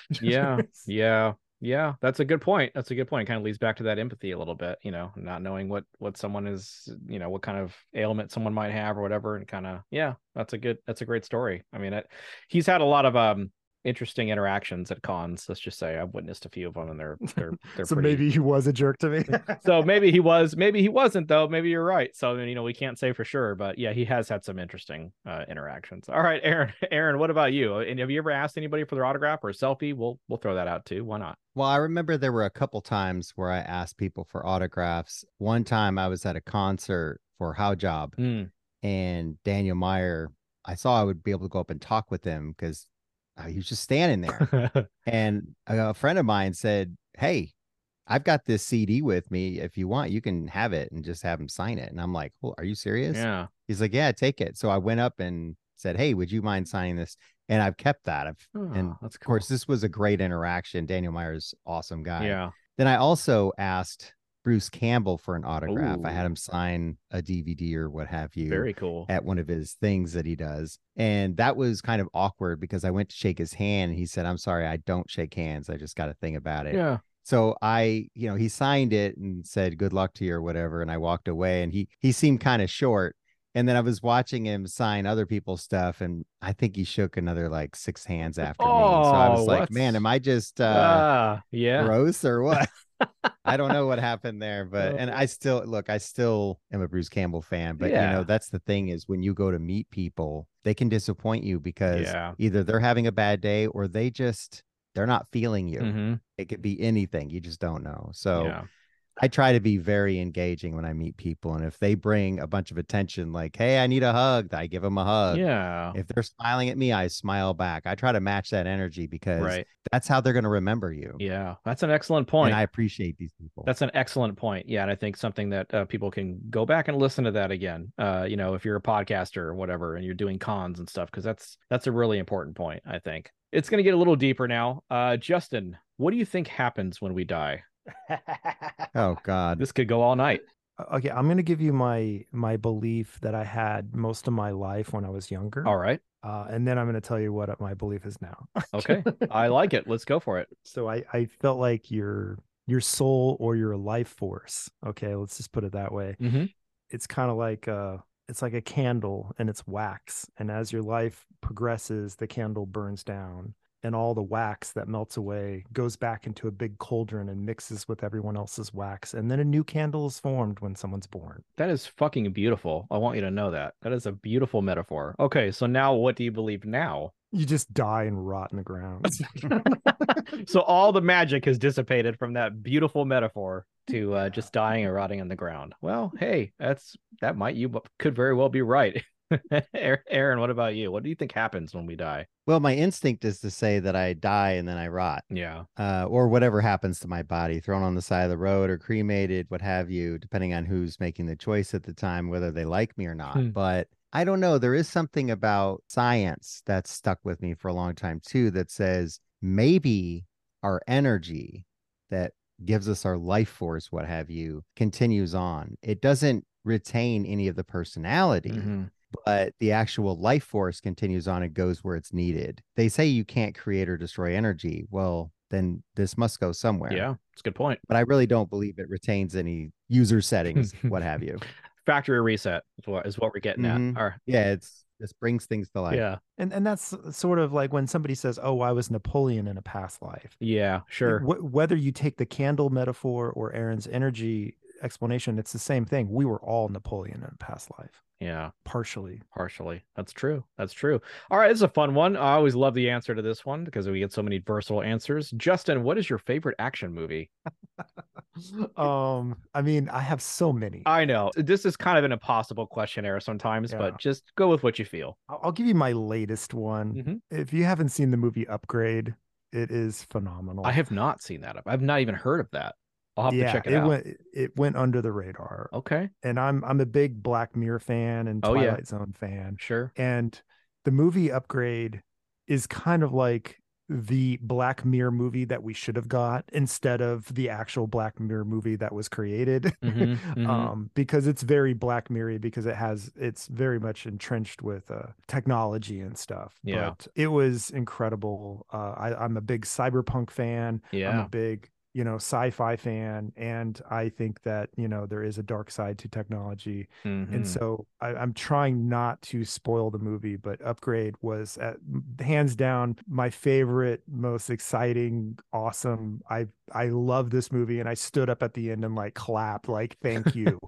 Yeah. That's a good point. It kind of leads back to that empathy a little bit, not knowing what someone is, what kind of ailment someone might have or whatever. And kind of, that's a great story. I mean, he's had a lot of interesting interactions at cons. Let's just say I've witnessed a few of them, and they're so pretty... maybe he was a jerk to me. So maybe he was, maybe he wasn't though. Maybe you're right. So we can't say for sure, but yeah, he has had some interesting interactions. All right, Aaron, what about you? And have you ever asked anybody for their autograph or a selfie? We'll throw that out too. Why not? Well, I remember there were a couple times where I asked people for autographs. One time I was at a concert for How Job, and Daniel Meyer, I saw I would be able to go up and talk with him because he was just standing there. And a friend of mine said, "Hey, I've got this CD with me. If you want, you can have it and just have him sign it." And I'm like, "Well, are you serious?" Yeah. He's like, "Yeah, take it." So I went up and said, "Hey, would you mind signing this?" And I've kept that. And that's cool. Of course, this was a great interaction. Daniel Meyer's awesome guy. Yeah. Then I also asked Bruce Campbell for an autograph. I had him sign a DVD or what have you. Very cool. At one of his things that he does. And that was kind of awkward because I went to shake his hand and he said, "I'm sorry, I don't shake hands. I just got a thing about it." Yeah. So he signed it and said, "Good luck to you," or whatever. And I walked away, and he seemed kind of short. And then I was watching him sign other people's stuff, and I think he shook another like 6 hands after me. So I was like, man, am I just gross or what? I don't know what happened there, but and I still am a Bruce Campbell fan, but that's the thing is when you go to meet people, they can disappoint you because either they're having a bad day or they're not feeling you. It could be anything. You just don't know. So I try to be very engaging when I meet people. And if they bring a bunch of attention, like, "Hey, I need a hug," I give them a hug. Yeah. If they're smiling at me, I smile back. I try to match that energy because that's how they're going to remember you. Yeah. That's an excellent point. And I appreciate these people. That's an excellent point. Yeah. And I think something that people can go back and listen to that again, if you're a podcaster or whatever, and you're doing cons and stuff, because that's a really important point, I think. It's going to get a little deeper now. Justin, what do you think happens when we die? Oh God, this could go all night. Okay, I'm going to give you my belief that I had most of my life when I was younger. All right. And then I'm going to tell you what my belief is now. Okay, I like it. Let's go for it. So I felt like your soul or your life force. Okay, let's just put it that way. It's kind of like it's like a candle and it's wax, and as your life progresses, the candle burns down. And all the wax that melts away goes back into a big cauldron and mixes with everyone else's wax. And then a new candle is formed when someone's born. That is fucking beautiful. I want you to know that. That is a beautiful metaphor. Okay, so now what do you believe now? You just die and rot in the ground. So all the magic has dissipated from that beautiful metaphor to just dying and rotting in the ground. Well, hey, you could very well be right. Aaron, what about you? What do you think happens when we die? Well, my instinct is to say that I die and then I rot. Yeah. Or whatever happens to my body, thrown on the side of the road or cremated, what have you, depending on who's making the choice at the time, whether they like me or not. But I don't know. There is something about science that's stuck with me for a long time too, that says maybe our energy that gives us our life force, what have you, continues on. It doesn't retain any of the personality. But the actual life force continues on and goes where it's needed. They say you can't create or destroy energy. Well, then this must go somewhere. Yeah, that's a good point. But I really don't believe it retains any user settings, what have you. Factory reset is what we're getting at. Yeah, this brings things to life. Yeah. And that's sort of like when somebody says, "Oh, I was Napoleon in a past life." Yeah, sure. Whether you take the candle metaphor or Aaron's energy explanation, it's the same thing. We were all Napoleon in a past life. Yeah. Partially. That's true. All right. This is a fun one. I always love the answer to this one because we get so many versatile answers. Justin, what is your favorite action movie? I mean, I have so many. I know this is kind of an impossible questionnaire sometimes, but just go with what you feel. I'll give you my latest one. If you haven't seen the movie Upgrade, it is phenomenal. I have not seen that. I've not even heard of that. I'll have to check it out. It went under the radar. Okay. And I'm a big Black Mirror fan and Twilight Zone fan. Sure. And the movie Upgrade is kind of like the Black Mirror movie that we should have got instead of the actual Black Mirror movie that was created. Because it's very Black Mirror because it's very much entrenched with technology and stuff. Yeah. But it was incredible. I'm a big cyberpunk fan. Yeah. I'm a big sci-fi fan, and I think that, there is a dark side to technology. And so I'm trying not to spoil the movie, but Upgrade was hands down my favorite, most exciting, awesome. I love this movie, and I stood up at the end and like clapped, like thank you,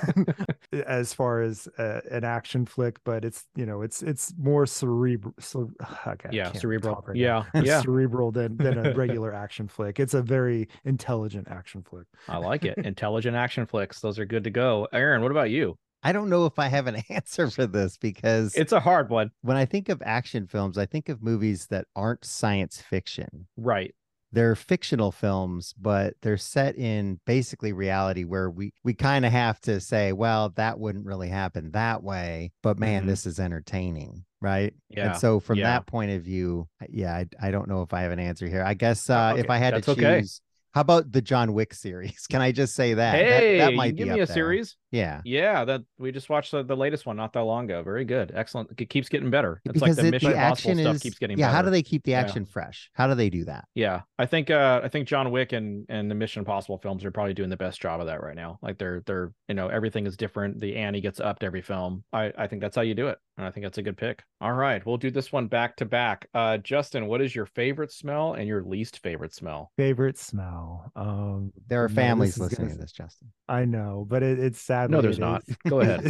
as far as an action flick. But it's more cerebral. So, okay, yeah, cerebral. Right yeah, yeah, cerebral than a regular action flick. It's a very intelligent action flick. I like it. Intelligent action flicks. Those are good to go. Aaron, what about you? I don't know if I have an answer for this because it's a hard one. When I think of action films, I think of movies that aren't science fiction. Right. They're fictional films, but they're set in basically reality where we kind of have to say, well, that wouldn't really happen that way, but man, this is entertaining, right? Yeah. And so from that point of view, I don't know if I have an answer here. I guess if I had to choose, how about the John Wick series? Can I just say that? Hey, that might give me a series. Yeah. Yeah, that we just watched the latest one not that long ago. Very good. Excellent. It keeps getting better. It's because like the Mission Impossible stuff keeps getting better. How do they keep the action fresh? How do they do that? Yeah. I think John Wick and the Mission Impossible films are probably doing the best job of that right now. Like they're everything is different. The ante gets upped every film. I think that's how you do it. And I think that's a good pick. All right, we'll do this one back to back. Justin, what is your favorite smell and your least favorite smell? Favorite smell. There are families listening to this, Justin. I know, but it's sad. No, there's not. Go ahead.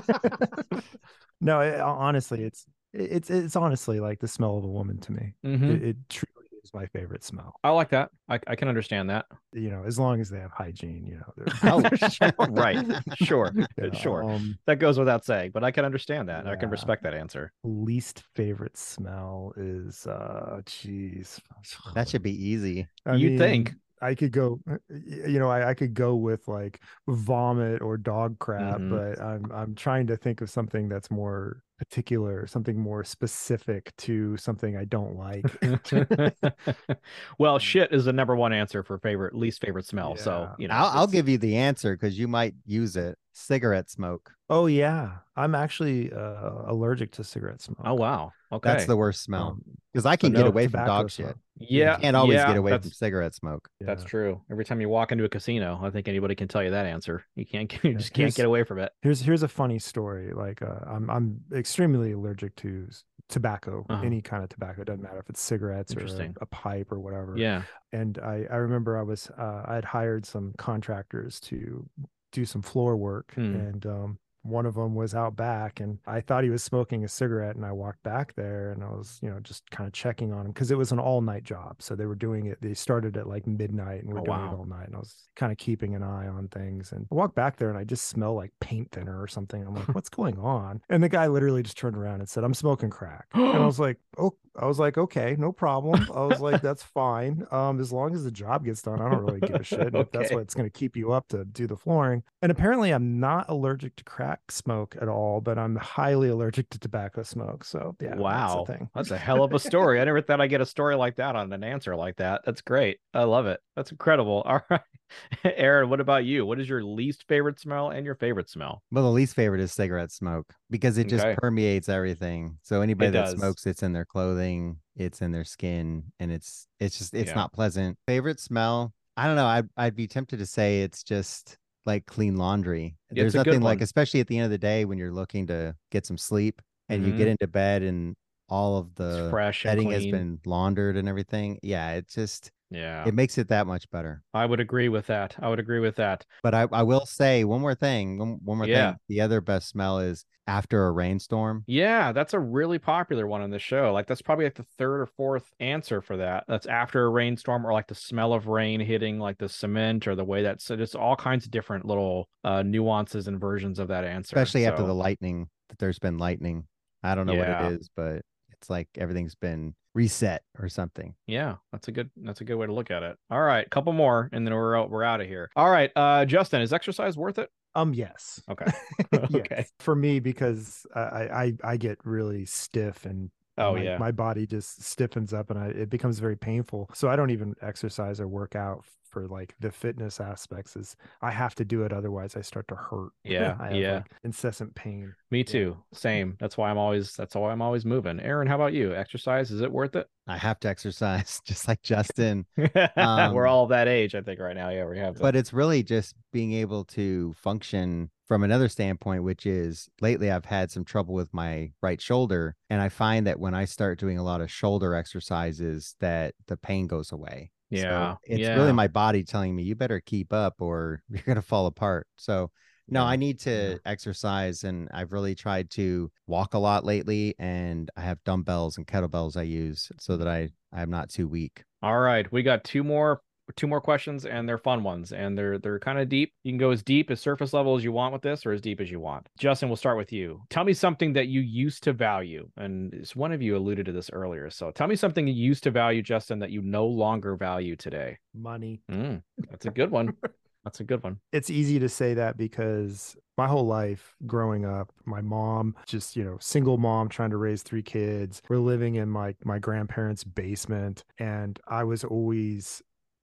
No, honestly, it's honestly like the smell of a woman to me. It truly is my favorite smell. I like that. I can understand that. As long as they have hygiene, right. Sure. Sure. That goes without saying, but I can understand that. Yeah. I can respect that answer. Least favorite smell is geez. That should be easy. You'd think. I could go, I could go with like vomit or dog crap, but I'm trying to think of something that's more particular, something more specific to something I don't like. Well, shit is the number one answer for least favorite smell. Yeah. So I'll give you the answer because you might use it. Cigarette smoke. Oh yeah, I'm actually allergic to cigarette smoke. Oh wow, okay, that's the worst smell because I can get away from dog shit. Yeah, you can't always get away from cigarette smoke. That's true. Every time you walk into a casino, I think anybody can tell you that answer. You just can't get away from it. Here's a funny story. Like I'm extremely allergic to tobacco, any kind of tobacco. It doesn't matter if it's cigarettes or a pipe or whatever. Yeah. And I remember I had hired some contractors to do some floor work, and one of them was out back, and I thought he was smoking a cigarette, and I walked back there, and I was just kind of checking on him because it was an all-night job, so they were doing it. They started at like midnight and were doing it all night, and I was kind of keeping an eye on things. And I walked back there, and I just smell like paint thinner or something. I'm like, what's going on? And the guy literally just turned around and said, "I'm smoking crack." And I was like, "Oh." I was like, okay, no problem. I was like, that's fine. As long as the job gets done, I don't really give a shit. And if that's what's going to keep you up to do the flooring. And apparently I'm not allergic to crack smoke at all, but I'm highly allergic to tobacco smoke. So yeah, wow, that's a thing. That's a hell of a story. I never thought I'd get a story like that on an answer like that. That's great. I love it. That's incredible. All right. Aaron, what about you? What is your least favorite smell and your favorite smell? Well, the least favorite is cigarette smoke because it just permeates everything. So anybody that smokes, it's in their clothing, it's in their skin, and it's not pleasant. Favorite smell? I don't know. I'd be tempted to say it's just like clean laundry. There's nothing like, especially at the end of the day when you're looking to get some sleep and you get into bed and all of the bedding has been laundered and everything. Yeah, it's just it makes it that much better. I would agree with that. But I will say one more thing. One more thing. The other best smell is after a rainstorm. Yeah, that's a really popular one on the show. Like that's probably like the third or fourth answer for that. That's after a rainstorm, or like the smell of rain hitting like the cement, or the way that's so just all kinds of different little nuances and versions of that answer. Especially after the lightning, that there's been lightning. I don't know what it is, but it's like everything's been reset or something. Yeah, that's a good way to look at it. All right, couple more and then we're out of here. All right, Justin, is exercise worth it? Yes. Okay. Okay. Yes. For me, because I get really stiff and Oh yeah. My body just stiffens up and it becomes very painful. So I don't even exercise or work out for like the fitness aspects. Is I have to do it, otherwise I start to hurt. Yeah. I have like incessant pain. Me too. Yeah. Same. That's why I'm always moving. Aaron, how about you? Exercise, is it worth it? I have to exercise just like Justin. We're all that age, I think, right now. Yeah, we have to. But it's really just being able to function from another standpoint, which is lately I've had some trouble with my right shoulder. And I find that when I start doing a lot of shoulder exercises, that the pain goes away. Yeah. So it's really my body telling me, you better keep up or you're going to fall apart. So no, I need to exercise, and I've really tried to walk a lot lately, and I have dumbbells and kettlebells I use so that I'm not too weak. All right. We got two more questions, and they're fun ones, and they're kind of deep. You can go as deep as surface level as you want with this, or as deep as you want. Justin, we'll start with you. Tell me something that you used to value, and one of you alluded to this earlier. So tell me something you used to value, Justin, that you no longer value today. Money. That's a good one. That's a good one. It's easy to say that because my whole life growing up, my mom, just, single mom trying to raise 3 kids. We're living in my grandparents' basement. And I was always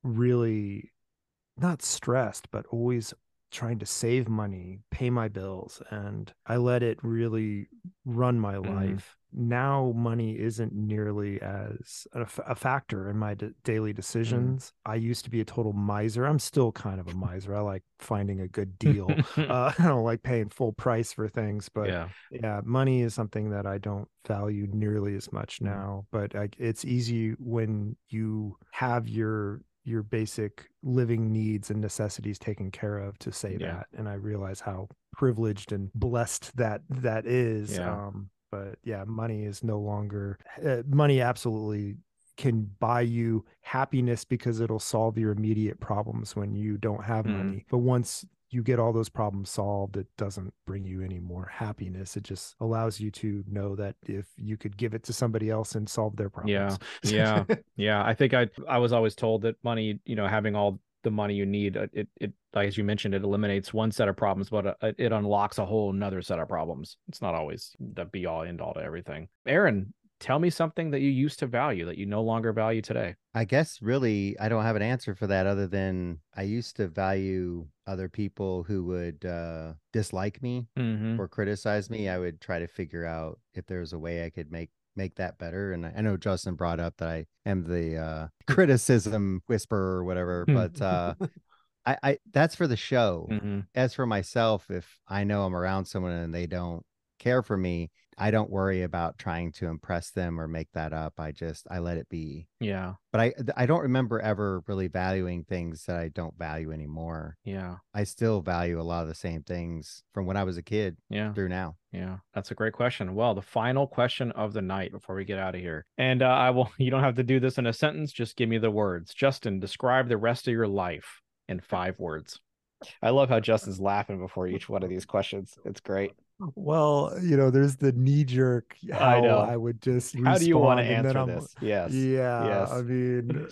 really not stressed, but always trying to save money, pay my bills. And I let it really run my life. Now money isn't nearly as a factor in my daily decisions. I used to be a total miser. I'm still kind of a miser. I like finding a good deal. I don't like paying full price for things, but yeah, money is something that I don't value nearly as much now. But it's easy when you have your basic living needs and necessities taken care of to say that. And I realize how privileged and blessed that is. But yeah, money is no longer, money absolutely can buy you happiness because it'll solve your immediate problems when you don't have money. But once you get all those problems solved, it doesn't bring you any more happiness. It just allows you to know that if you could give it to somebody else and solve their problems. Yeah. I think I was always told that money, having all the money you need, it like, as you mentioned, it eliminates one set of problems, but it unlocks a whole nother set of problems. It's not always the be all end all to everything. Aaron, tell me something that you used to value that you no longer value today. I guess really I don't have an answer for that, other than I used to value other people who would dislike me or criticize me. I would try to figure out if there was a way I could make that better. And I know Justin brought up that I am the criticism whisperer or whatever, but I that's for the show. As for myself, if I know I'm around someone and they don't care for me, I don't worry about trying to impress them or make that up. I let it be. Yeah. But I don't remember ever really valuing things that I don't value anymore. Yeah. I still value a lot of the same things from when I was a kid through now. Yeah. That's a great question. Well, the final question of the night before we get out of here. And you don't have to do this in a sentence. Just give me the words. Justin, describe the rest of your life in 5 words. I love how Justin's laughing before each one of these questions. It's great. Well, there's the knee jerk. I would just how do you want to answer this? Yes. I mean,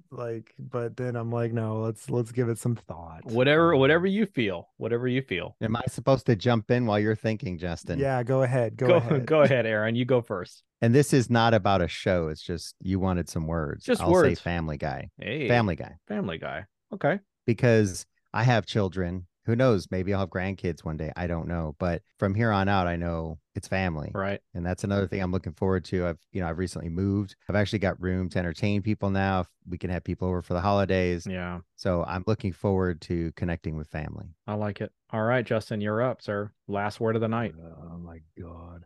but then I'm like, no, let's give it some thought. Whatever you feel. Am I supposed to jump in while you're thinking, Justin? Yeah, go ahead. Go ahead, Aaron. You go first. And this is not about a show. It's just you wanted some words. I'll words. Say Family Guy. Hey, Family Guy. Family Guy. Okay. Because I have children. Who knows? Maybe I'll have grandkids one day. I don't know. But from here on out, I know it's family. Right. And that's another thing I'm looking forward to. I've recently moved. I've actually got room to entertain people now. We can have people over for the holidays. Yeah. So I'm looking forward to connecting with family. I like it. All right, Justin, you're up, sir. Last word of the night. Oh my God.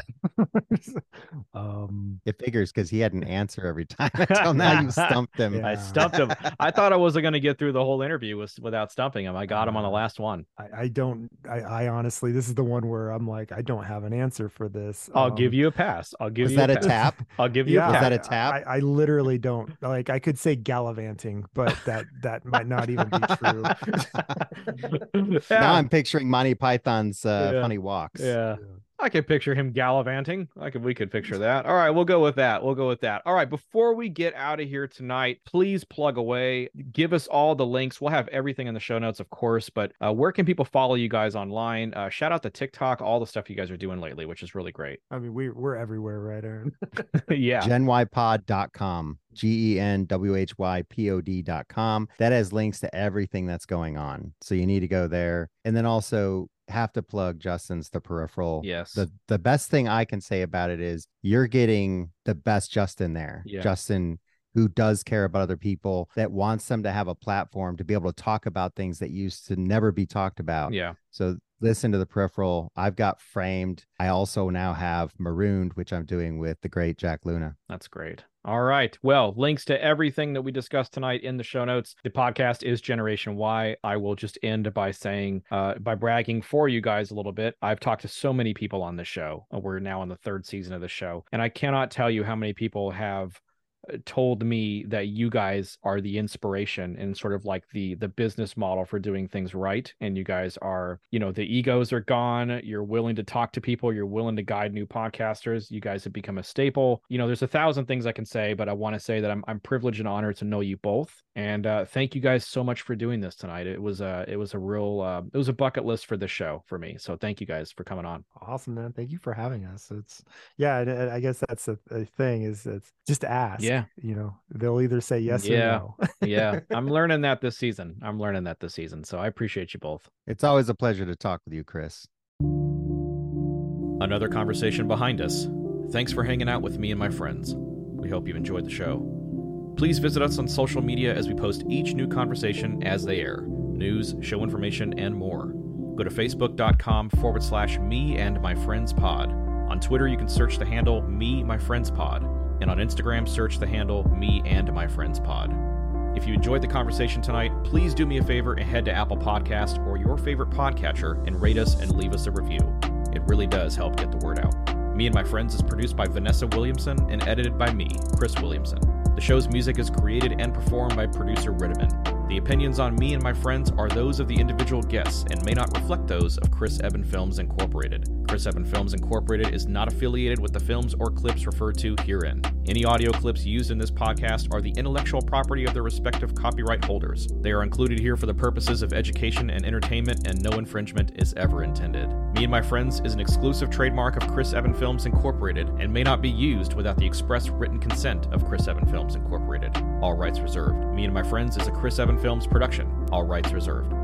It figures because he had an answer every time until now. You stumped him. Yeah. I stumped him. I thought I wasn't going to get through the whole interview without stumping him. I got him on the last one. I honestly, this is the one where I'm like, I don't have an answer for this. I'll give you a pass. Was that a tap? I'll give you a pass. Was that a tap? I literally don't. Like, I could say gallivanting, but that might not even be true. Now I'm picturing Monty Python's Funny Walks. Yeah. I can picture him gallivanting. We could picture that. All right, we'll go with that. All right, before we get out of here tonight, please plug away. Give us all the links. We'll have everything in the show notes, of course, but where can people follow you guys online? Shout out to TikTok, all the stuff you guys are doing lately, which is really great. I mean, we're everywhere, right, Aaron? Yeah. GenWhyPod.com. GenWhyPod.com. That has links to everything that's going on. So you need to go there. And then also have to plug Justin's The Peripheral. Yes. The best thing I can say about it is you're getting the best Justin there. Yeah. Justin, who does care about other people, that wants them to have a platform to be able to talk about things that used to never be talked about. Yeah. So listen to The Peripheral. I've got Framed. I also now have Marooned, which I'm doing with the great Jack Luna. That's great. All right. Well, links to everything that we discussed tonight in the show notes. The podcast is Generation Why. I will just end by saying, by bragging for you guys a little bit. I've talked to so many people on the show. We're now on the 3rd season of the show, and I cannot tell you how many people have told me that you guys are the inspiration and sort of like the business model for doing things right. And you guys are, the egos are gone. You're willing to talk to people. You're willing to guide new podcasters. You guys have become a staple. There's 1,000 things I can say, but I want to say that I'm privileged and honored to know you both. And thank you guys so much for doing this tonight. It was a real, it was a bucket list for this show for me. So thank you guys for coming on. Awesome, man. Thank you for having us. I guess that's a thing is it's just ask. Yeah. They'll either say yes or no. Yeah. I'm learning that this season. So I appreciate you both. It's always a pleasure to talk with you, Chris. Another conversation behind us. Thanks for hanging out with me and my friends. We hope you enjoyed the show. Please visit us on social media as we post each new conversation as they air. News, show information, and more. Go to facebook.com/me-and-my-friends-pod. On Twitter, you can search the handle #MeMyFriendsPod. And on Instagram, search the handle #MeAndMyFriendsPod. If you enjoyed the conversation tonight, please do me a favor and head to Apple Podcast or your favorite podcatcher and rate us and leave us a review. It really does help get the word out. Me and My Friends is produced by Vanessa Williamson and edited by me, Chris Williamson. The show's music is created and performed by producer Rittiman. The opinions on Me and My Friends are those of the individual guests and may not reflect those of Chris Eben Films Incorporated. Chris Eben Films Incorporated is not affiliated with the films or clips referred to herein. Any audio clips used in this podcast are the intellectual property of their respective copyright holders. They are included here for the purposes of education and entertainment, and no infringement is ever intended. Me and My Friends is an exclusive trademark of Chris Eben Films Incorporated and may not be used without the express written consent of Chris Eben Films Incorporated. All rights reserved. Me and My Friends is a Chris Eben Films production. All rights reserved.